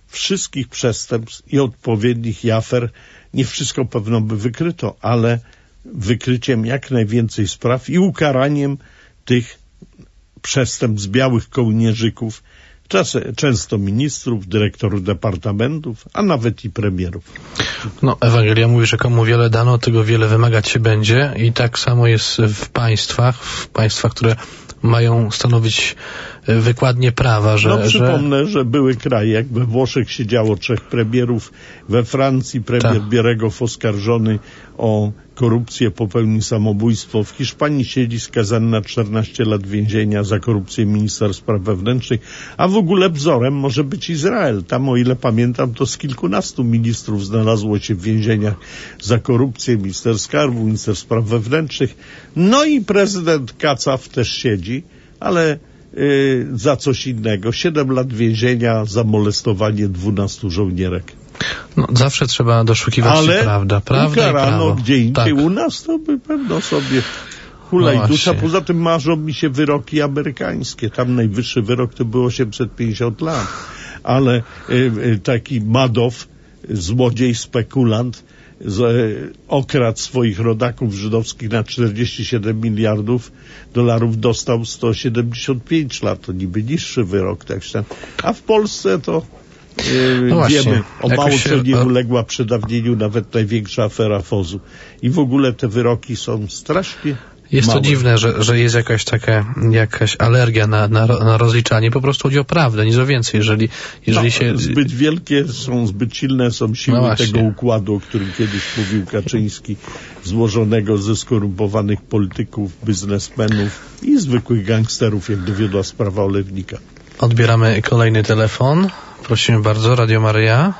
wszystkich przestępstw i odpowiednich i afer. Nie wszystko pewno by wykryto, ale wykryciem jak najwięcej spraw i ukaraniem tych przestępstw białych kołnierzyków, czas, często ministrów, dyrektorów departamentów, a nawet i premierów. No, Ewangelia mówi, że komu wiele dano, tego wiele wymagać się będzie i tak samo jest w państwach, w państwach, które mają stanowić wykładnie prawa, że... No przypomnę, że, że były kraje, jak we Włoszech siedziało trzech premierów, we Francji premier Ta. Bieregow oskarżony o korupcję popełnił samobójstwo, w Hiszpanii siedzi skazany na czternaście lat więzienia za korupcję minister spraw wewnętrznych, a w ogóle wzorem może być Izrael. Tam, o ile pamiętam, to z kilkunastu ministrów znalazło się w więzieniach za korupcję, minister skarbu, minister spraw wewnętrznych. No i prezydent Kacaw też siedzi, ale yy, za coś innego. Siedem lat więzienia za molestowanie dwunastu żołnierek. No, zawsze trzeba doszukiwać ale się prawda. Prawda i prawo. Ale gdzie indziej tak. U nas to by pewno sobie hulaj no dusza. Poza tym marzą mi się wyroki amerykańskie. Tam najwyższy wyrok to było osiemset pięćdziesiąt lat. Ale y, y, taki Madoff, złodziej, spekulant, z, y, okradł swoich rodaków żydowskich na czterdzieści siedem miliardów dolarów, dostał sto siedemdziesiąt pięć lat. To niby niższy wyrok. Tak się tam. A w Polsce to Yy, no wiemy, o mało co nie uległa przedawnieniu nawet największa afera F O Z-u. I w ogóle te wyroki są strasznie Jest małe. To dziwne, że, że jest jakaś taka, jakaś alergia na, na, na rozliczanie. Po prostu chodzi o prawdę, nic o więcej. Jeżeli, jeżeli no, się... Zbyt wielkie są, zbyt silne są siły no tego układu, o którym kiedyś mówił Kaczyński, złożonego ze skorumpowanych polityków, biznesmenów i zwykłych gangsterów, jak dowiodła sprawa Olewnika. Odbieramy kolejny telefon. Prosimy bardzo, Radio Maryja.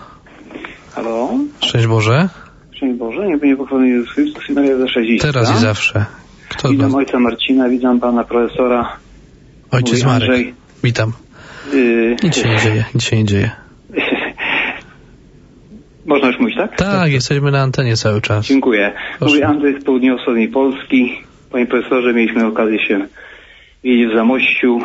Halo? Szczęść Boże. Szczęść Boże, nie będzie pochwalony Jezus Chrystus i Maria Zaszedziska. Teraz i zawsze. Kto witam ojca Marcina, witam pana profesora. Ojciec Marek, Andrzej. Witam. Yy... Nic się nie dzieje, nic się nie dzieje. Można już mówić, tak? Tak, jesteśmy na antenie cały czas. Dziękuję. Proszę. Mówię Andrzej z południowo-wschodniej Polski. Panie profesorze, mieliśmy okazję się widzieć w Zamościu.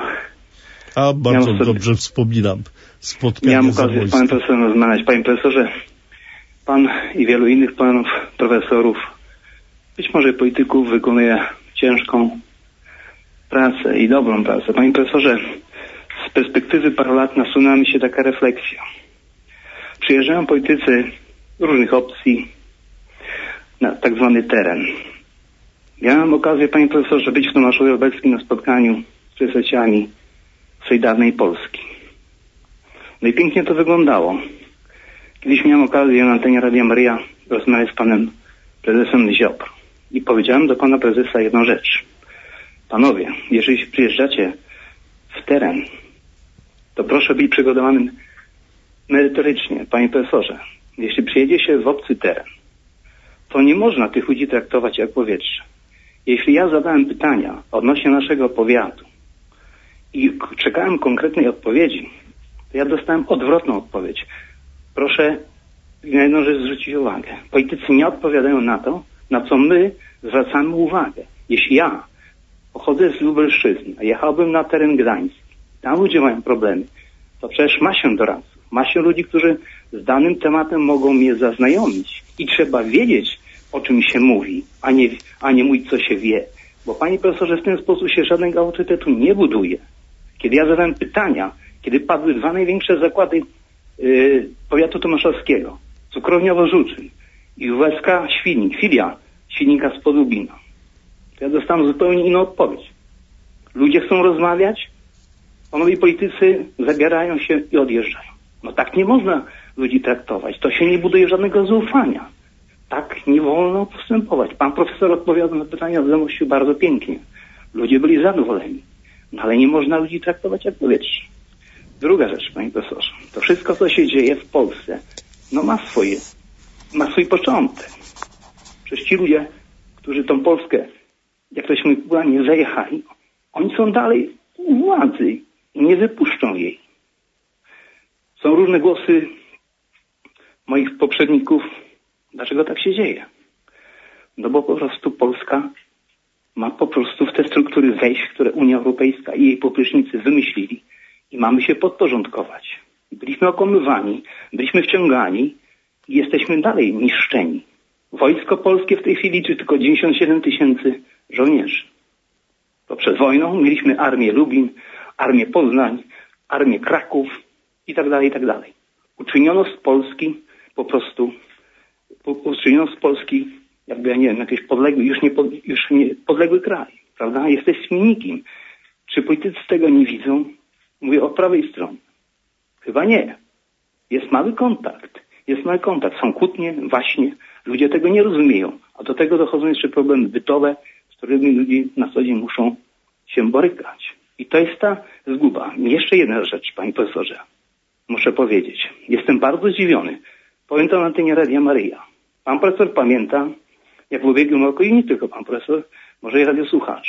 A bardzo Miałem dobrze sobie... wspominam spotkanie. Miałem okazję z panem profesorem rozmawiać. Panie profesorze, pan i wielu innych panów profesorów, być może polityków, wykonuje ciężką pracę i dobrą pracę. Panie profesorze, z perspektywy paru lat nasunęła mi się taka refleksja. Przyjeżdżają politycy różnych opcji na tak zwany teren. Miałem okazję, panie profesorze, być w Tomaszowie Lubelskim na spotkaniu z przedstawicielami Solidarnej Polski. No i pięknie to wyglądało. Kiedyś miałem okazję na antenie Radia Maryja rozmawiać z panem prezesem Ziobro. I powiedziałem do pana prezesa jedną rzecz. Panowie, jeżeli przyjeżdżacie w teren, to proszę być przygotowanym merytorycznie, panie profesorze. Jeśli przyjedzie się w obcy teren, to nie można tych ludzi traktować jak powietrze. Jeśli ja zadałem pytania odnośnie naszego powiatu i czekałem konkretnej odpowiedzi, to ja dostałem odwrotną odpowiedź. Proszę na jedną rzecz zwrócić uwagę. Politycy nie odpowiadają na to, na co my zwracamy uwagę. Jeśli ja pochodzę z Lubelszczyzny, a jechałbym na teren gdański, tam ludzie mają problemy, to przecież ma się doradców, ma się ludzi, którzy z danym tematem mogą mnie zaznajomić. I trzeba wiedzieć, o czym się mówi, a nie, a nie mówić, co się wie. Bo panie profesorze, w ten sposób się żadnego autorytetu nie buduje. Kiedy ja zadałem pytania, kiedy padły dwa największe zakłady yy, powiatu tomaszowskiego, Cukrownia-Żuczyn i W S K Świdnik, filia Świdnika spod Lubina, to ja dostałem zupełnie inną odpowiedź. Ludzie chcą rozmawiać, panowie politycy zabierają się i odjeżdżają. No tak nie można ludzi traktować. To się nie buduje żadnego zaufania. Tak nie wolno postępować. Pan profesor odpowiadał na pytania w Zamościu bardzo pięknie. Ludzie byli zadowoleni. No ale nie można ludzi traktować jak powietrze. Druga rzecz, panie profesorze. To wszystko, co się dzieje w Polsce, no ma swoje, ma swój początek. Przecież ci ludzie, którzy tą Polskę, jak ktoś mówi, nie zajechali, oni są dalej u władzy i nie wypuszczą jej. Są różne głosy moich poprzedników. Dlaczego tak się dzieje? No bo po prostu Polska ma po prostu w te struktury wejść, które Unia Europejska i jej poplecznicy wymyślili i mamy się podporządkować. Byliśmy okłamywani, byliśmy wciągani i jesteśmy dalej niszczeni. Wojsko polskie w tej chwili liczy tylko dziewięćdziesiąt siedem tysięcy żołnierzy. To przed wojną mieliśmy Armię Lubin, Armię Poznań, Armię Kraków i tak dalej, i tak dalej. Uczyniono z Polski po prostu, uczyniono z Polski jakby, ja nie wiem, jakiś podległy, już nie, pod, już nie podległy kraj, prawda? Jesteśmy nikim. Czy politycy tego nie widzą? Mówię o prawej stronie. Chyba nie. Jest mały kontakt. Jest mały kontakt. Są kłótnie, waśnie. Ludzie tego nie rozumieją. A do tego dochodzą jeszcze problemy bytowe, z którymi ludzie na co dzień muszą się borykać. I to jest ta zguba. Jeszcze jedna rzecz, panie profesorze. Muszę powiedzieć. Jestem bardzo zdziwiony. Powiem to na antenie Radia Maryja. Pan profesor pamięta, jak w ubiegłym roku, i nie tylko pan profesor, może i radiosłuchacze.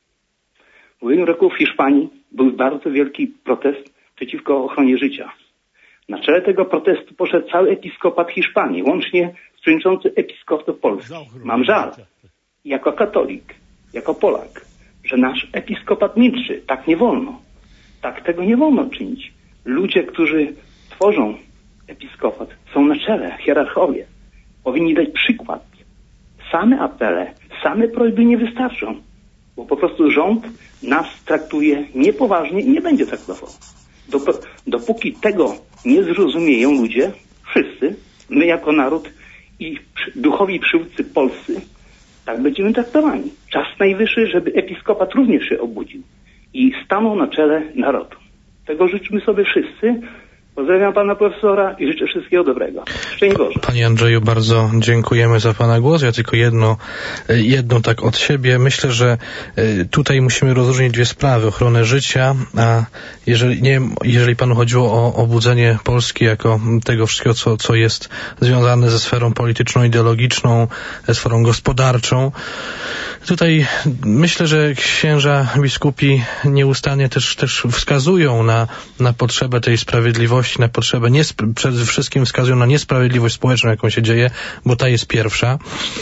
W ubiegłym roku w Hiszpanii był bardzo wielki protest przeciwko ochronie życia. Na czele tego protestu poszedł cały episkopat Hiszpanii, łącznie z przewodniczącym episkopatu Polski. Mam żal, jako katolik, jako Polak, że nasz episkopat milczy. Tak nie wolno. Tak tego nie wolno czynić. Ludzie, którzy tworzą episkopat, są na czele, hierarchowie. Powinni dać przykład. Same apele, same prośby nie wystarczą, bo po prostu rząd nas traktuje niepoważnie i nie będzie traktował. Dop- dopóki tego nie zrozumieją ludzie, wszyscy, my jako naród i duchowi przywódcy polscy, tak będziemy traktowani. Czas najwyższy, żeby episkopat również się obudził i stanął na czele narodu. Tego życzymy sobie wszyscy. Pozdrawiam pana profesora i życzę wszystkiego dobrego. Szczęść Boże. Panie Andrzeju, bardzo dziękujemy za pana głos. Ja tylko jedno, jedno tak od siebie. Myślę, że tutaj musimy rozróżnić dwie sprawy. Ochronę życia, a jeżeli, nie wiem, jeżeli panu chodziło o obudzenie Polski jako tego wszystkiego, co, co jest związane ze sferą polityczną, ideologiczną, ze sferą gospodarczą. Tutaj myślę, że księża biskupi nieustannie też, też wskazują na, na potrzebę tej sprawiedliwości, na potrzebę, nie, przede wszystkim wskazują na niesprawiedliwość społeczną, jaką się dzieje, bo ta jest pierwsza.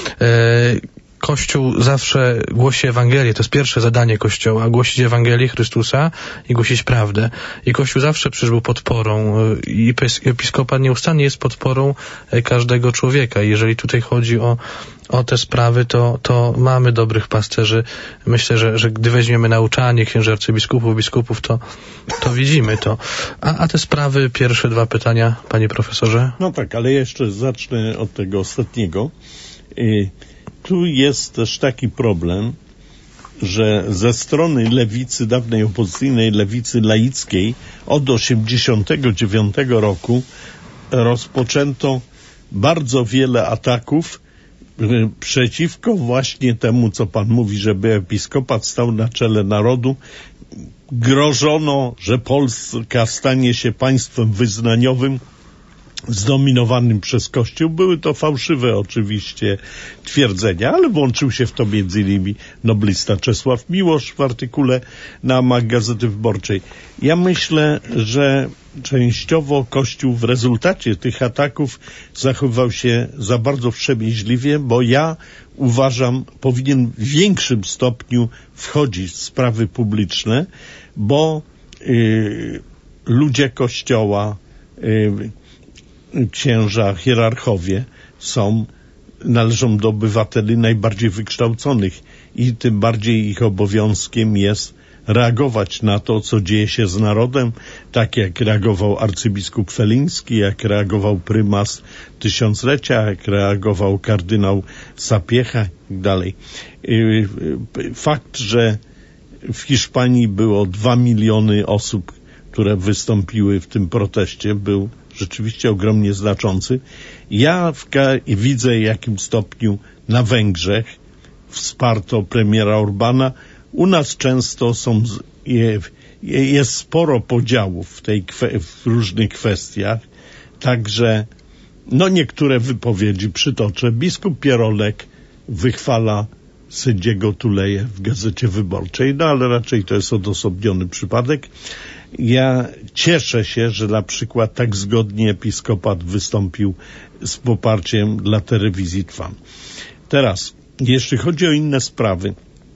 Kościół zawsze głosi Ewangelię, to jest pierwsze zadanie Kościoła, głosić Ewangelię Chrystusa i głosić prawdę. I Kościół zawsze przecież był podporą i episkopat nieustannie jest podporą każdego człowieka. Jeżeli tutaj chodzi o, o te sprawy, to, to mamy dobrych pasterzy. Myślę, że, że gdy weźmiemy nauczanie księży arcybiskupów, biskupów, to, to widzimy to. A, a te sprawy, pierwsze dwa pytania, panie profesorze? No tak, ale jeszcze zacznę od tego ostatniego. Y- Tu jest też taki problem, że ze strony lewicy, dawnej opozycyjnej lewicy laickiej od osiemdziesiątego dziewiątego roku rozpoczęto bardzo wiele ataków przeciwko właśnie temu, co pan mówi, żeby episkopat stał na czele narodu. Grożono, że Polska stanie się państwem wyznaniowym zdominowanym przez Kościół. Były to fałszywe oczywiście twierdzenia, ale włączył się w to między innymi noblista Czesław Miłosz w artykule na Amach Gazety Wyborczej. Ja myślę, że częściowo Kościół w rezultacie tych ataków zachowywał się za bardzo wstrzemięźliwie, bo ja uważam, powinien w większym stopniu wchodzić w sprawy publiczne, bo yy, ludzie Kościoła, yy, księża, hierarchowie są, należą do obywateli najbardziej wykształconych i tym bardziej ich obowiązkiem jest reagować na to, co dzieje się z narodem, tak jak reagował arcybiskup Feliński, jak reagował prymas tysiąclecia, jak reagował kardynał Sapiecha i tak dalej. Fakt, że w Hiszpanii było dwa miliony osób, które wystąpiły w tym proteście, był rzeczywiście ogromnie znaczący. Ja w ka- widzę, w jakim stopniu na Węgrzech wsparto premiera Orbana. U nas często są, je, jest sporo podziałów w, tej kwe- w różnych kwestiach. Także, no niektóre wypowiedzi przytoczę. Biskup Pierolek wychwala sędziego Tuleję w Gazecie Wyborczej, no ale raczej to jest odosobniony przypadek. Ja cieszę się, że na przykład tak zgodnie episkopat wystąpił z poparciem dla telewizji Trwam. Teraz, jeśli chodzi o inne sprawy,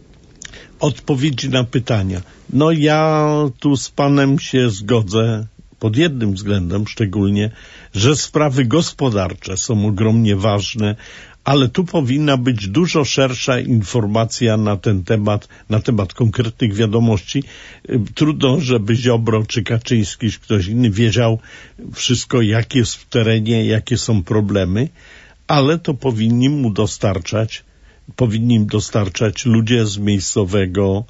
odpowiedzi na pytania. No ja tu z panem się zgodzę pod jednym względem szczególnie, że sprawy gospodarcze są ogromnie ważne, ale tu powinna być dużo szersza informacja na ten temat, na temat konkretnych wiadomości. Trudno, żeby Ziobro czy Kaczyński, czy ktoś inny wiedział wszystko, jak jest w terenie, jakie są problemy, ale to powinni mu dostarczać, powinni im dostarczać ludzie z miejscowego,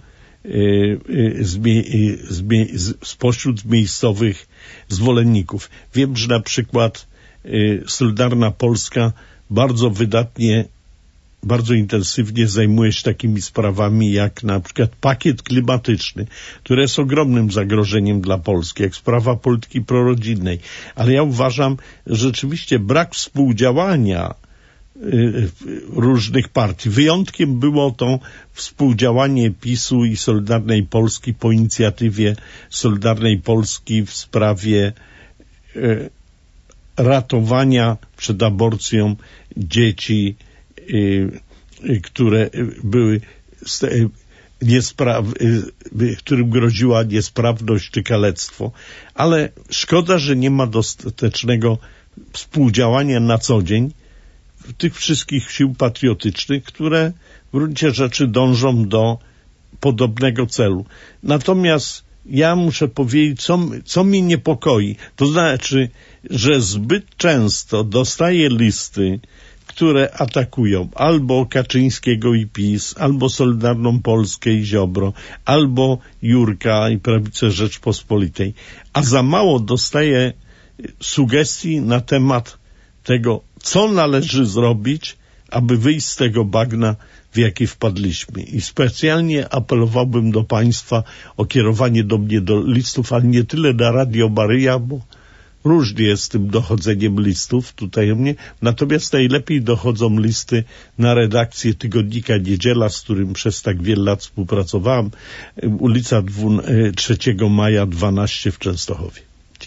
z, mie, z, mie, z, spośród miejscowych zwolenników. Wiem, że na przykład Solidarna Polska bardzo wydatnie, bardzo intensywnie zajmuje się takimi sprawami jak na przykład pakiet klimatyczny, który jest ogromnym zagrożeniem dla Polski, jak sprawa polityki prorodzinnej. Ale ja uważam, że rzeczywiście brak współdziałania y, różnych partii. Wyjątkiem było to współdziałanie PiSu i Solidarnej Polski po inicjatywie Solidarnej Polski w sprawie y, ratowania przed aborcją dzieci, y, y, które były, y, niespra- y, którym groziła niesprawność czy kalectwo. Ale szkoda, że nie ma dostatecznego współdziałania na co dzień tych wszystkich sił patriotycznych, które w gruncie rzeczy dążą do podobnego celu. Natomiast ja muszę powiedzieć, co, co mnie niepokoi. To znaczy, że zbyt często dostaję listy, które atakują albo Kaczyńskiego i PiS, albo Solidarną Polskę i Ziobro, albo Jurka i Prawicę Rzeczpospolitej, a za mało dostaję sugestii na temat tego, co należy zrobić, aby wyjść z tego bagna, w jaki wpadliśmy. I specjalnie apelowałbym do Państwa o kierowanie do mnie do listów, ale nie tyle na Radio Maryja, bo różnie jest z tym dochodzeniem listów tutaj u mnie. Natomiast najlepiej dochodzą listy na redakcję tygodnika Niedziela, z którym przez tak wiele lat współpracowałem. Ulica trzeciego maja dwanaście w Częstochowie.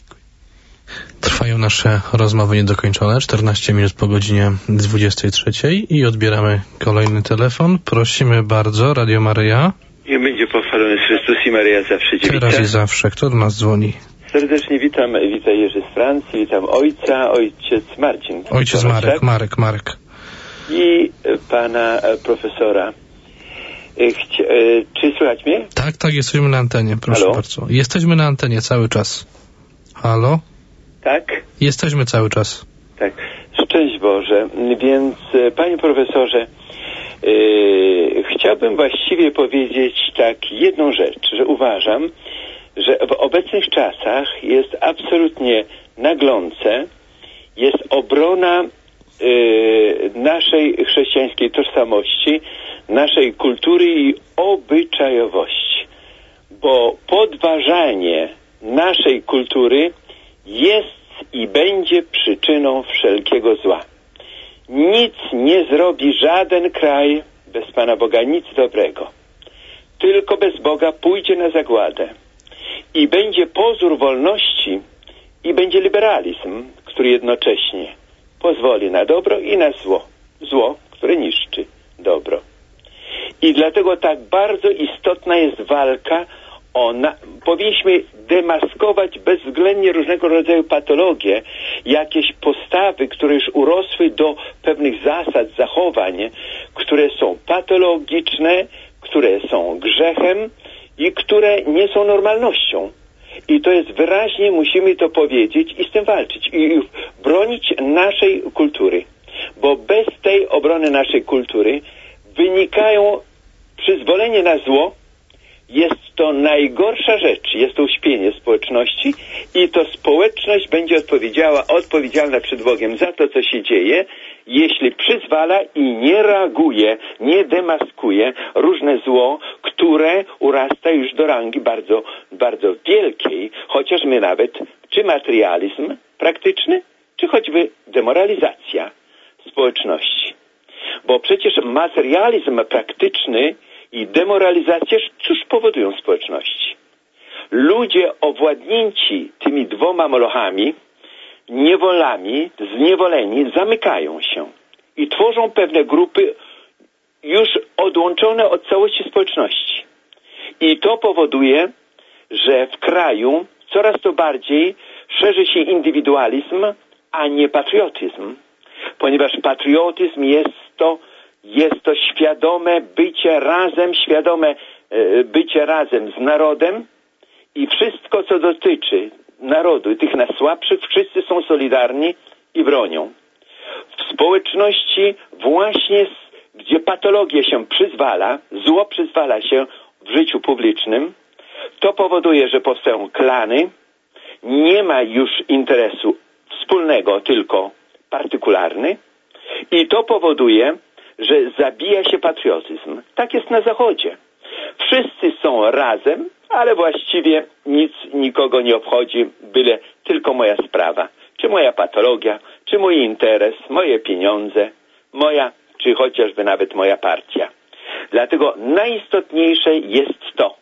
Trwają nasze rozmowy niedokończone, czternaście minut po godzinie dwudziestej trzeciej i odbieramy kolejny telefon. Prosimy bardzo, Radio Maryja. Nie będzie pochwalony Chrystus i Maryja zawsze Cię Teraz wita. i zawsze. Kto do nas dzwoni? Serdecznie witam, witam Jerzy z Francji, witam ojca, ojciec Marcin. Ojciec Marek, Marek, Marek. I pana profesora. Chci- czy słychać mnie? Tak, tak, jesteśmy na antenie, proszę Halo? bardzo. Jesteśmy na antenie cały czas. Halo? Tak? Jesteśmy cały czas. Tak. Szczęść Boże. Więc panie profesorze, yy, chciałbym właściwie powiedzieć tak jedną rzecz, że uważam, że w obecnych czasach jest absolutnie naglące, jest obrona yy, naszej chrześcijańskiej tożsamości, naszej kultury i obyczajowości. Bo podważanie naszej kultury jest i będzie przyczyną wszelkiego zła. Nic nie zrobi żaden kraj bez Pana Boga, nic dobrego. Tylko bez Boga pójdzie na zagładę. I będzie pozór wolności i będzie liberalizm, który jednocześnie pozwoli na dobro i na zło. Zło, które niszczy dobro. I dlatego tak bardzo istotna jest walka o na... Powinniśmy demaskować bezwzględnie różnego rodzaju patologie, jakieś postawy, które już urosły do pewnych zasad, zachowań, które są patologiczne, które są grzechem i które nie są normalnością. I to jest wyraźnie, musimy to powiedzieć i z tym walczyć i bronić naszej kultury. Bo bez tej obrony naszej kultury wynikają przyzwolenie na zło. Jest to najgorsza rzecz, jest to uśpienie społeczności i to społeczność będzie odpowiedziała, odpowiedzialna przed Bogiem za to, co się dzieje, jeśli przyzwala i nie reaguje, nie demaskuje różne zło, które urasta już do rangi bardzo, bardzo wielkiej, chociaż my nawet, czy materializm praktyczny, czy choćby demoralizacja społeczności. Bo przecież materializm praktyczny i demoralizacja, cóż powodują społeczności? Ludzie owładnięci tymi dwoma molochami, niewolami, zniewoleni, zamykają się i tworzą pewne grupy już odłączone od całości społeczności. I to powoduje, że w kraju coraz to bardziej szerzy się indywidualizm, a nie patriotyzm. Ponieważ patriotyzm jest to, jest to świadome bycie razem, świadome e, bycie razem z narodem i wszystko, co dotyczy narodu i tych najsłabszych, wszyscy są solidarni i bronią. W społeczności właśnie, gdzie patologia się przyzwala, zło przyzwala się w życiu publicznym, to powoduje, że powstają klany, nie ma już interesu wspólnego, tylko partykularny i to powoduje, że zabija się patriotyzm. Tak jest na Zachodzie. Wszyscy są razem, ale właściwie nic nikogo nie obchodzi, byle tylko moja sprawa. Czy moja patologia, czy mój interes, moje pieniądze, moja, czy chociażby nawet moja partia. Dlatego najistotniejsze jest to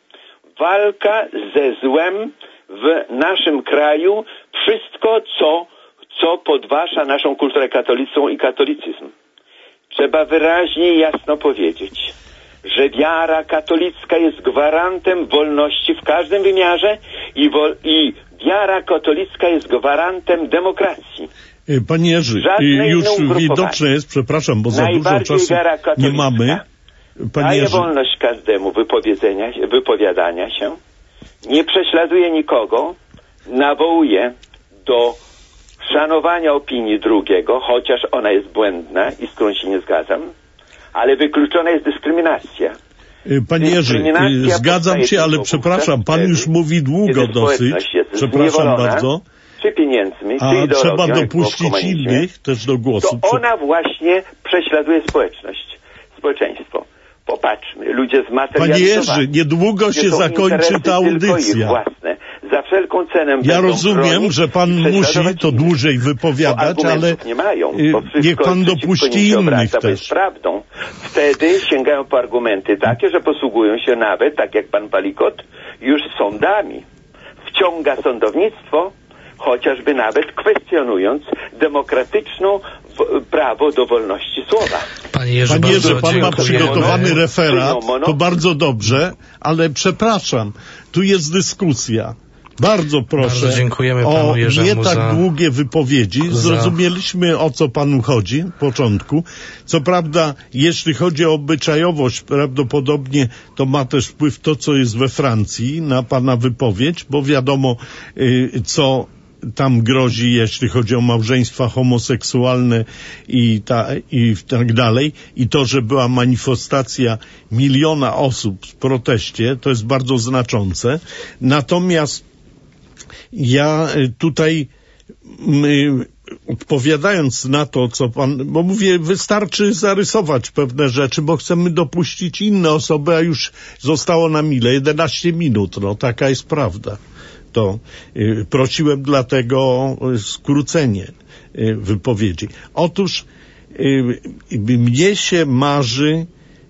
walka ze złem w naszym kraju, wszystko co, co podważa naszą kulturę katolicką i katolicyzm. Trzeba wyraźnie i jasno powiedzieć, że wiara katolicka jest gwarantem wolności w każdym wymiarze i, wol- i wiara katolicka jest gwarantem demokracji. Panie Jerzy, już widoczne jest, przepraszam, bo za dużo czasu nie mamy. Panie daje Jerzy. wolność każdemu wypowiedzenia, wypowiadania się, nie prześladuje nikogo, nawołuje do szanowania opinii drugiego, chociaż ona jest błędna i z którą się nie zgadzam, ale wykluczona jest dyskryminacja. Panie Jerzy, zgadzam się, ale przepraszam, pan już mówi długo dosyć. Przepraszam bardzo. Czy pieniędzmi, A czy ideologią, trzeba dopuścić innych też do głosu. To ona właśnie prześladuje społeczność, społeczeństwo. Popatrzmy, ludzie zmaterializowani. Panie Jerzy, niedługo się zakończy ta audycja. Własne. Za wszelką cenę ja rozumiem, że pan musi to dłużej wypowiadać, ale nie mają, niech pan dopuści innych obraca, też. Jest prawdą. Wtedy sięgają po argumenty takie, że posługują się nawet, tak jak pan Palikot, już sądami. Wciąga sądownictwo, chociażby nawet kwestionując demokratyczną prawo do wolności słowa. Panie Jerzy, Panie Jerzy pan ma przygotowany referat, to bardzo dobrze, ale przepraszam, tu jest dyskusja. Bardzo proszę bardzo dziękujemy panu o Jerzemu nie tak za... długie wypowiedzi. Zrozumieliśmy, o co panu chodzi w początku. Co prawda, jeśli chodzi o obyczajowość, prawdopodobnie to ma też wpływ to, co jest we Francji na pana wypowiedź, bo wiadomo, yy, co tam grozi, jeśli chodzi o małżeństwa homoseksualne i, ta, i tak dalej. I to, że była manifestacja miliona osób w proteście, to jest bardzo znaczące. Natomiast ja tutaj my, odpowiadając na to, co pan, bo mówię, wystarczy zarysować pewne rzeczy, bo chcemy dopuścić inne osoby, a już zostało nam ile? jedenaście minut, no taka jest prawda. To y, prosiłem dlatego o skrócenie y, wypowiedzi. Otóż y, y, mnie się marzy,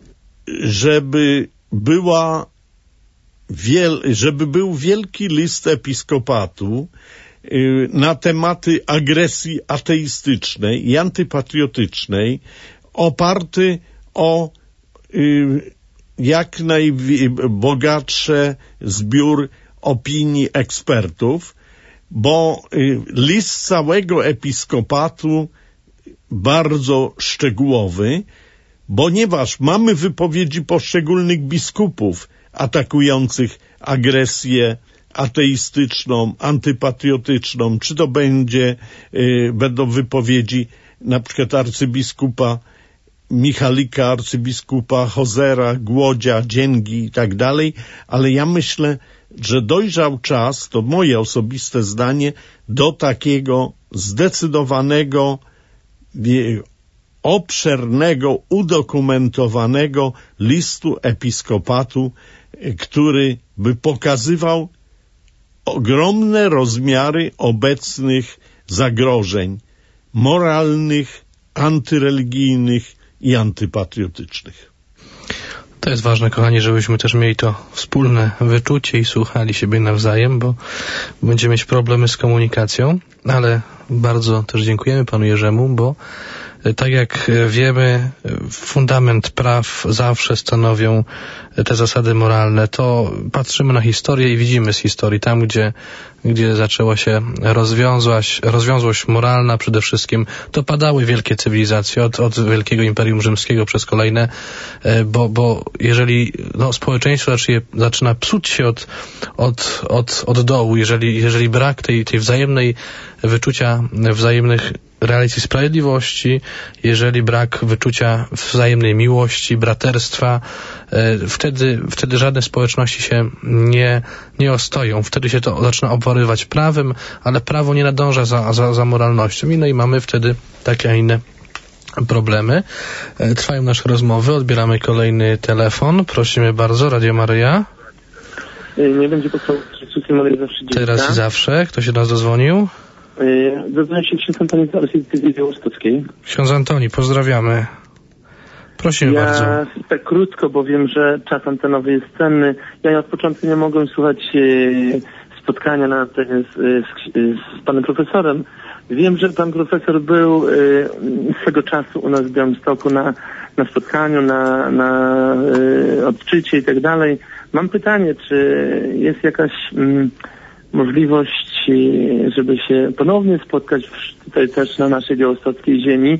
żeby była wiel, żeby był wielki list episkopatu y, na tematy agresji ateistycznej i antypatriotycznej, oparty o y, jak najbogatszy zbiór opinii ekspertów, bo y, list całego episkopatu bardzo szczegółowy, ponieważ mamy wypowiedzi poszczególnych biskupów atakujących agresję ateistyczną, antypatriotyczną, czy to będzie, y, będą wypowiedzi na przykład arcybiskupa Michalika, arcybiskupa Hozera, Głodzia, Dzięgi i tak dalej, ale ja myślę, że dojrzał czas, to moje osobiste zdanie, do takiego zdecydowanego, obszernego, udokumentowanego listu episkopatu, który by pokazywał ogromne rozmiary obecnych zagrożeń moralnych, antyreligijnych i antypatriotycznych. To jest ważne, kochani, żebyśmy też mieli to wspólne wyczucie i słuchali siebie nawzajem, bo będziemy mieć problemy z komunikacją, ale bardzo też dziękujemy panu Jerzemu, bo Tak jak wiemy, fundament praw zawsze stanowią te zasady moralne. To patrzymy na historię i widzimy z historii, tam gdzie, gdzie zaczęła się rozwiązłaś, rozwiązłość moralna przede wszystkim, to padały wielkie cywilizacje od, od Wielkiego Imperium Rzymskiego przez kolejne, bo, bo jeżeli no, społeczeństwo zacznie, zaczyna psuć się od, od, od, od dołu, jeżeli, jeżeli brak tej, tej wzajemnej wyczucia wzajemnych realizacji sprawiedliwości, jeżeli brak wyczucia wzajemnej miłości, braterstwa, wtedy, wtedy żadne społeczności się nie, nie ostoją. Wtedy się to zaczyna obwarywać prawem, ale prawo nie nadąża za, za, za moralnością. I no i mamy wtedy takie, a inne problemy. Trwają nasze rozmowy, odbieramy kolejny telefon. Prosimy bardzo, Radio Maryja. Nie będzie potrzebny zawsze dziecka. Teraz i zawsze. Kto się do nas dozwonił? Zadzwonił się ksiądz Antoni z Archidiecezji Białostockiej. Ksiądz Antoni, pozdrawiamy. Prosimy ja bardzo. Ja tak krótko, bo wiem, że czas antenowy jest cenny. Ja od początku nie mogłem słuchać e, spotkania na te, z, z, z panem profesorem. Wiem, że pan profesor był e, swego czasu u nas w Białymstoku na, na spotkaniu, na, na e, odczycie i tak dalej. Mam pytanie, czy jest jakaś mm, możliwość, żeby się ponownie spotkać tutaj też na naszej białostockiej ziemi,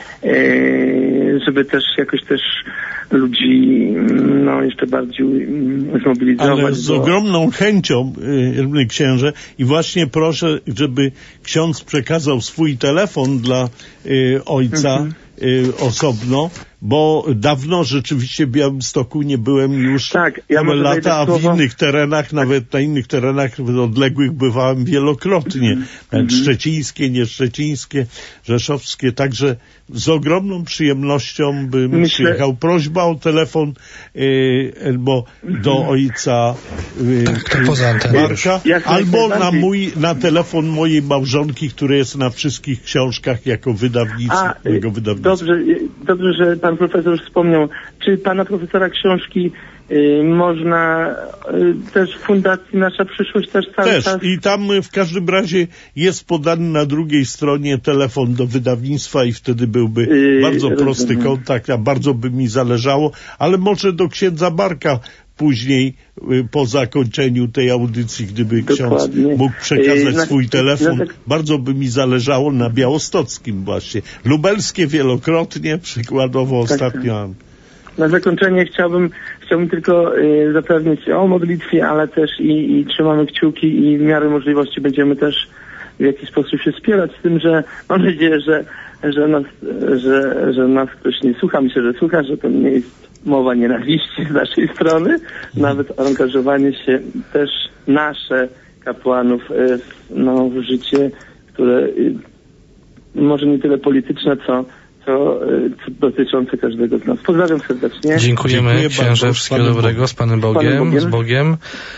żeby też jakoś też ludzi no jeszcze bardziej zmobilizować. Ale z bo... ogromną chęcią, yy, księże, i właśnie proszę, żeby ksiądz przekazał swój telefon dla yy, ojca mhm. yy, osobno, bo dawno rzeczywiście w Białymstoku nie byłem już tak, ja całe lata, a w słowo... innych terenach, nawet na innych terenach odległych bywałem wielokrotnie. Mm-hmm. Szczecińskie, nieszczecińskie, rzeszowskie, także z ogromną przyjemnością bym Myślę... przyjechał. Prośba o telefon yy, albo do ojca yy, tak, poza Marka, albo na mój, na telefon mojej małżonki, który jest na wszystkich książkach jako wydawnictwo. A, yy, dobrze, dobrze, że pan profesor już wspomniał, czy pana profesora książki y, można y, też w Fundacji Nasza Przyszłość też cały też. czas... I tam w każdym razie jest podany na drugiej stronie telefon do wydawnictwa i wtedy byłby yy, bardzo prosty rozumiem. kontakt, a bardzo by mi zależało, ale może do księdza Barka później y, po zakończeniu tej audycji, gdyby Dokładnie. ksiądz mógł przekazać yy, swój telefon, no tak... bardzo by mi zależało na białostockim właśnie. Lubelskie wielokrotnie, przykładowo tak, ostatnio. Tak. Na zakończenie chciałbym, chciałbym tylko y, zapewnić o modlitwie, ale też i, i trzymamy kciuki i w miarę możliwości będziemy też w jakiś sposób się wspierać z tym, że mam nadzieję, że, że, nas, że, że nas ktoś nie słucha. Myślę, że słucha, że to nie jest mowa nienawiści z naszej strony, nawet angażowanie się też nasze kapłanów no, w życie, które może nie tyle polityczne, co, co, co dotyczące każdego z nas. Pozdrawiam serdecznie. Dziękujemy, Dziękuję księże, wszystkiego dobrego, z Panem Bogiem, Panem Bogiem, z Bogiem.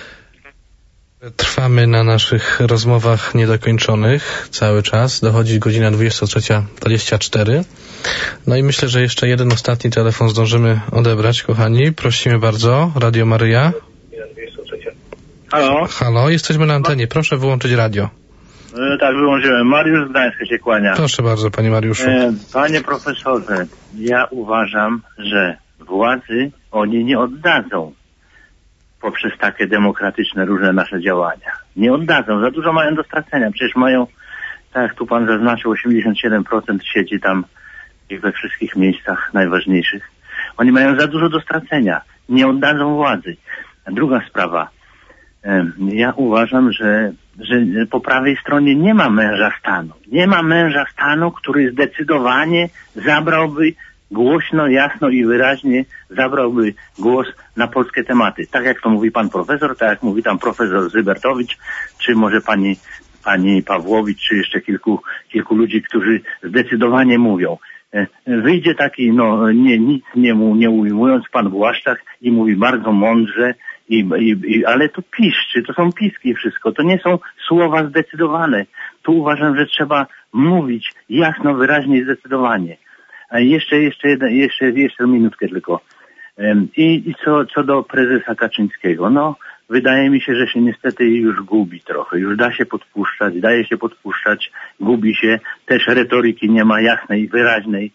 Trwamy na naszych rozmowach niedokończonych cały czas. Dochodzi godzina dwudziesta trzecia dwadzieścia cztery. No i myślę, że jeszcze jeden ostatni telefon zdążymy odebrać, kochani. Prosimy bardzo. Radio Maryja. Halo? Halo, jesteśmy na antenie. Proszę wyłączyć radio. E, tak, wyłączyłem. Mariusz z Gdańska się kłania. Proszę bardzo, panie Mariuszu. E, panie profesorze, ja uważam, że władzy oni nie oddadzą poprzez takie demokratyczne różne nasze działania. Nie oddadzą. Za dużo mają do stracenia. Przecież mają, tak jak tu pan zaznaczył, osiemdziesiąt siedem procent siedzi tam we wszystkich miejscach najważniejszych. Oni mają za dużo do stracenia. Nie oddadzą władzy. A druga sprawa. Ja uważam, że, że po prawej stronie nie ma męża stanu. Nie ma męża stanu, który zdecydowanie zabrałby głośno, jasno i wyraźnie zabrałby głos na polskie tematy. Tak jak to mówi pan profesor, tak jak mówi tam profesor Zybertowicz, czy może pani, pani Pawłowicz, czy jeszcze kilku, kilku ludzi, którzy zdecydowanie mówią. Wyjdzie taki, no, nie, nic nie, mu, nie ujmując pan Błaszczak i mówi bardzo mądrze, i, i, i, ale to piszczy, to są piski wszystko, to nie są słowa zdecydowane. Tu uważam, że trzeba mówić jasno, wyraźnie i zdecydowanie. A jeszcze, jeszcze, jeden, jeszcze, jeszcze minutkę tylko. I, i co, co do prezesa Kaczyńskiego, no, wydaje mi się, że się niestety już gubi trochę. Już da się podpuszczać, daje się podpuszczać, gubi się. Też retoryki nie ma jasnej, wyraźnej.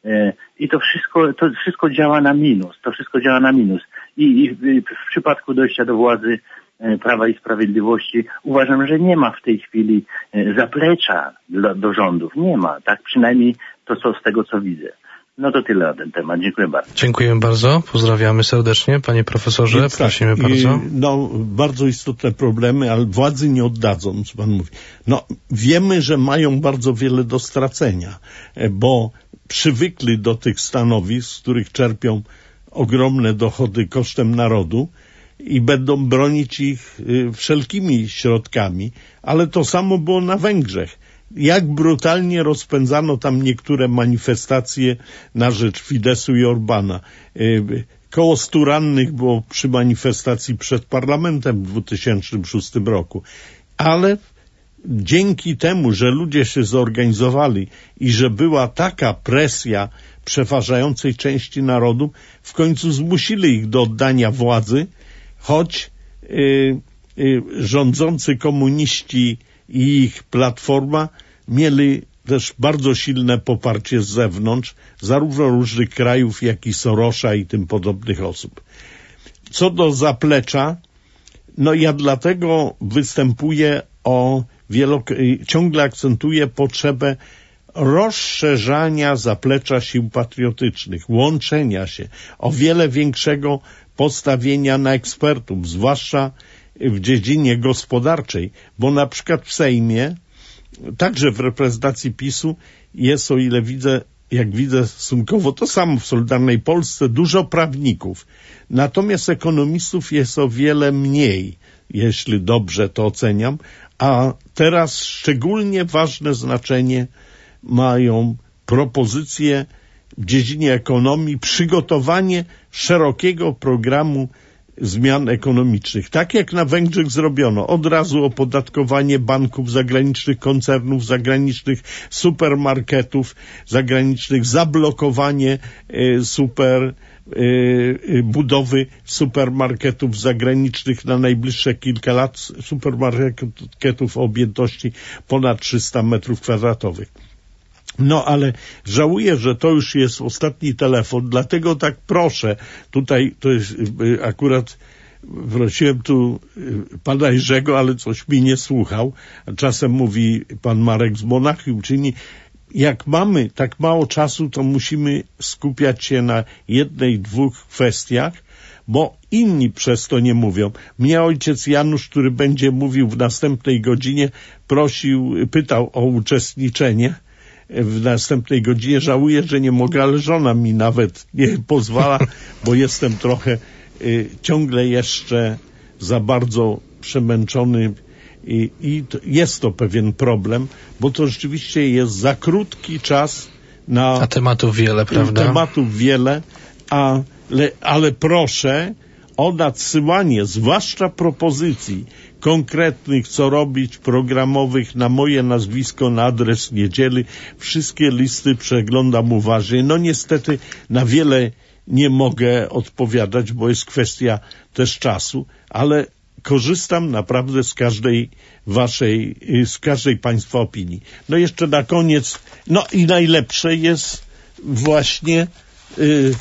I to wszystko, to wszystko działa na minus. To wszystko działa na minus. I, i w przypadku dojścia do władzy Prawa i Sprawiedliwości uważam, że nie ma w tej chwili zaplecza do, do rządów. Nie ma. Tak przynajmniej to, co z tego, co widzę. No to tyle na ten temat. Dziękuję bardzo. Dziękuję bardzo. Pozdrawiamy serdecznie. Panie profesorze, Więc prosimy tak, bardzo. No, bardzo istotne problemy, ale władzy nie oddadzą, co pan mówi. No, wiemy, że mają bardzo wiele do stracenia, bo przywykli do tych stanowisk, z których czerpią ogromne dochody kosztem narodu i będą bronić ich wszelkimi środkami, ale to samo było na Węgrzech. Jak brutalnie rozpędzano tam niektóre manifestacje na rzecz Fidesu i Orbana. Koło stu rannych było przy manifestacji przed parlamentem w dwa tysiące szóstym roku. Ale dzięki temu, że ludzie się zorganizowali i że była taka presja przeważającej części narodu, w końcu zmusili ich do oddania władzy, choć yy, yy, rządzący komuniści i ich platforma mieli też bardzo silne poparcie z zewnątrz, zarówno różnych krajów, jak i Sorosza i tym podobnych osób. Co do zaplecza, no ja dlatego występuję o wielok- ciągle akcentuję potrzebę rozszerzania zaplecza sił patriotycznych, łączenia się, o wiele większego postawienia na ekspertów, zwłaszcza w dziedzinie gospodarczej, bo na przykład w Sejmie, także w reprezentacji PiSu jest, o ile widzę, jak widzę stosunkowo to samo w Solidarnej Polsce, dużo prawników. Natomiast ekonomistów jest o wiele mniej, jeśli dobrze to oceniam, a teraz szczególnie ważne znaczenie mają propozycje w dziedzinie ekonomii, przygotowanie szerokiego programu zmian ekonomicznych. Tak jak na Węgrzech zrobiono. Od razu opodatkowanie banków zagranicznych, koncernów zagranicznych, supermarketów zagranicznych, zablokowanie y, super y, budowy supermarketów zagranicznych na najbliższe kilka lat, supermarketów o objętości ponad trzysta metrów kwadratowych. No, ale żałuję, że to już jest ostatni telefon, dlatego tak proszę, tutaj to jest akurat, prosiłem tu pana Jerzego, ale coś mi nie słuchał, a czasem mówi pan Marek z Monachium, czyli jak mamy tak mało czasu, to musimy skupiać się na jednej, dwóch kwestiach, bo inni przez to nie mówią. Mnie ojciec Janusz, który będzie mówił w następnej godzinie, prosił, pytał o uczestniczenie w następnej godzinie. Żałuję, że nie mogę, ale żona mi nawet nie pozwala, bo jestem trochę y, ciągle jeszcze za bardzo przemęczony i, i to, jest to pewien problem, bo to rzeczywiście jest za krótki czas na... A tematów wiele, prawda? Tematów wiele, ale, ale proszę o nadsyłanie, zwłaszcza propozycji konkretnych, co robić, programowych, na moje nazwisko, na adres Niedzieli. Wszystkie listy przeglądam uważnie. No niestety na wiele nie mogę odpowiadać, bo jest kwestia też czasu, ale korzystam naprawdę z każdej waszej, z każdej państwa opinii. No jeszcze na koniec, no i najlepsze jest właśnie yy,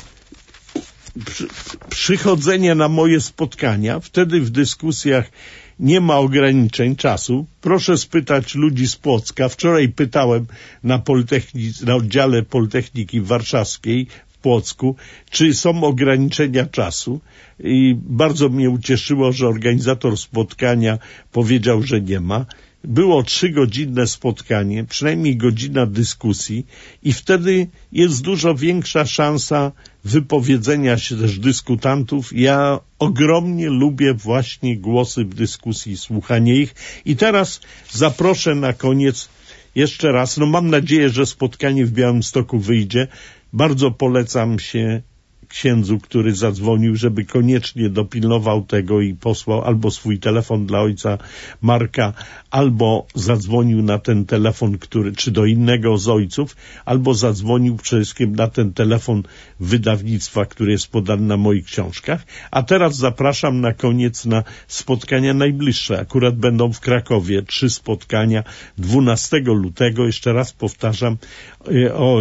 przy, przychodzenie na moje spotkania. Wtedy w dyskusjach nie ma ograniczeń czasu. Proszę spytać ludzi z Płocka. Wczoraj pytałem na Politechnice, na oddziale Politechniki Warszawskiej w Płocku, czy są ograniczenia czasu. I bardzo mnie ucieszyło, że organizator spotkania powiedział, że nie ma. Było trzygodzinne spotkanie, przynajmniej godzina dyskusji i wtedy jest dużo większa szansa wypowiedzenia się też dyskutantów. Ja ogromnie lubię właśnie głosy w dyskusji, słuchanie ich. I teraz zaproszę na koniec jeszcze raz, no mam nadzieję, że spotkanie w Białymstoku wyjdzie. Bardzo polecam się księdzu, który zadzwonił, żeby koniecznie dopilnował tego i posłał albo swój telefon dla ojca Marka, albo zadzwonił na ten telefon, który, czy do innego z ojców, albo zadzwonił przede wszystkim na ten telefon wydawnictwa, który jest podany na moich książkach. A teraz zapraszam na koniec na spotkania najbliższe. Akurat będą w Krakowie trzy spotkania dwunastego lutego, jeszcze raz powtarzam, o,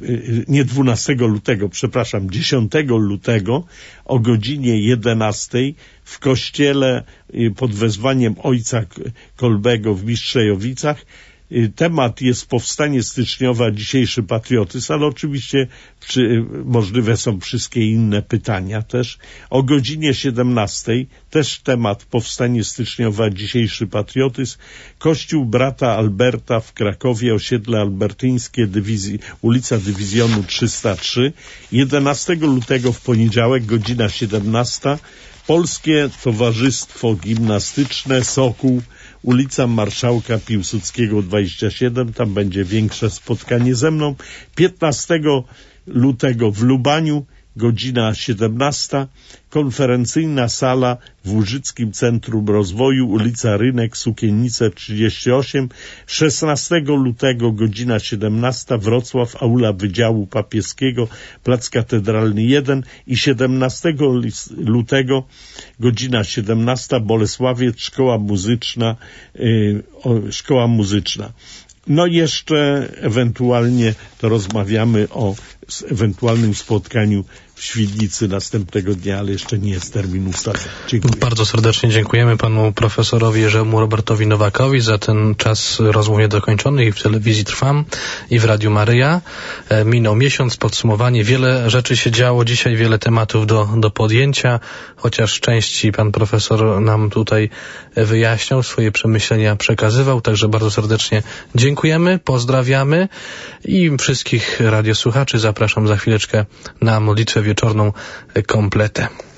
nie dwunastego lutego, przepraszam, dziesiątego lutego o godzinie jedenastej w kościele pod wezwaniem ojca Kolbego w Mistrzejowicach. Temat jest powstanie styczniowe, a dzisiejszy patriotyzm, ale oczywiście przy, możliwe są wszystkie inne pytania też. O godzinie siedemnastej też temat powstanie styczniowe, a dzisiejszy patriotyzm. Kościół brata Alberta w Krakowie, osiedle albertyńskie, dywizji, ulica Dywizjonu trzysta trzy. jedenastego lutego w poniedziałek, godzina siedemnasta. Polskie Towarzystwo Gimnastyczne Sokół, ulica Marszałka Piłsudskiego dwadzieścia siedem, tam będzie większe spotkanie ze mną. piętnastego lutego w Lubaniu, godzina siedemnasta, konferencyjna sala w Łużyckim Centrum Rozwoju, ulica Rynek, Sukiennice trzydzieści osiem. szesnastego lutego, godzina siedemnasta, Wrocław, aula Wydziału Papieskiego, Plac Katedralny jeden i siedemnastego lutego, godzina siedemnasta, Bolesławiec, Szkoła Muzyczna, yy, o, Szkoła Muzyczna. No jeszcze ewentualnie to rozmawiamy o ewentualnym spotkaniu w Świdnicy następnego dnia, ale jeszcze nie jest termin ustalony. Dziękuję. Bardzo serdecznie dziękujemy panu profesorowi Jerzemu Robertowi Nowakowi za ten czas rozmów niedokończony i w telewizji Trwam i w Radiu Maryja. E, minął miesiąc, podsumowanie. Wiele rzeczy się działo dzisiaj, wiele tematów do, do podjęcia, chociaż części pan profesor nam tutaj wyjaśniał, swoje przemyślenia przekazywał, także bardzo serdecznie dziękujemy, pozdrawiamy i wszystkich radiosłuchaczy zapraszam za chwileczkę na modlitwę wieczorną kompletę.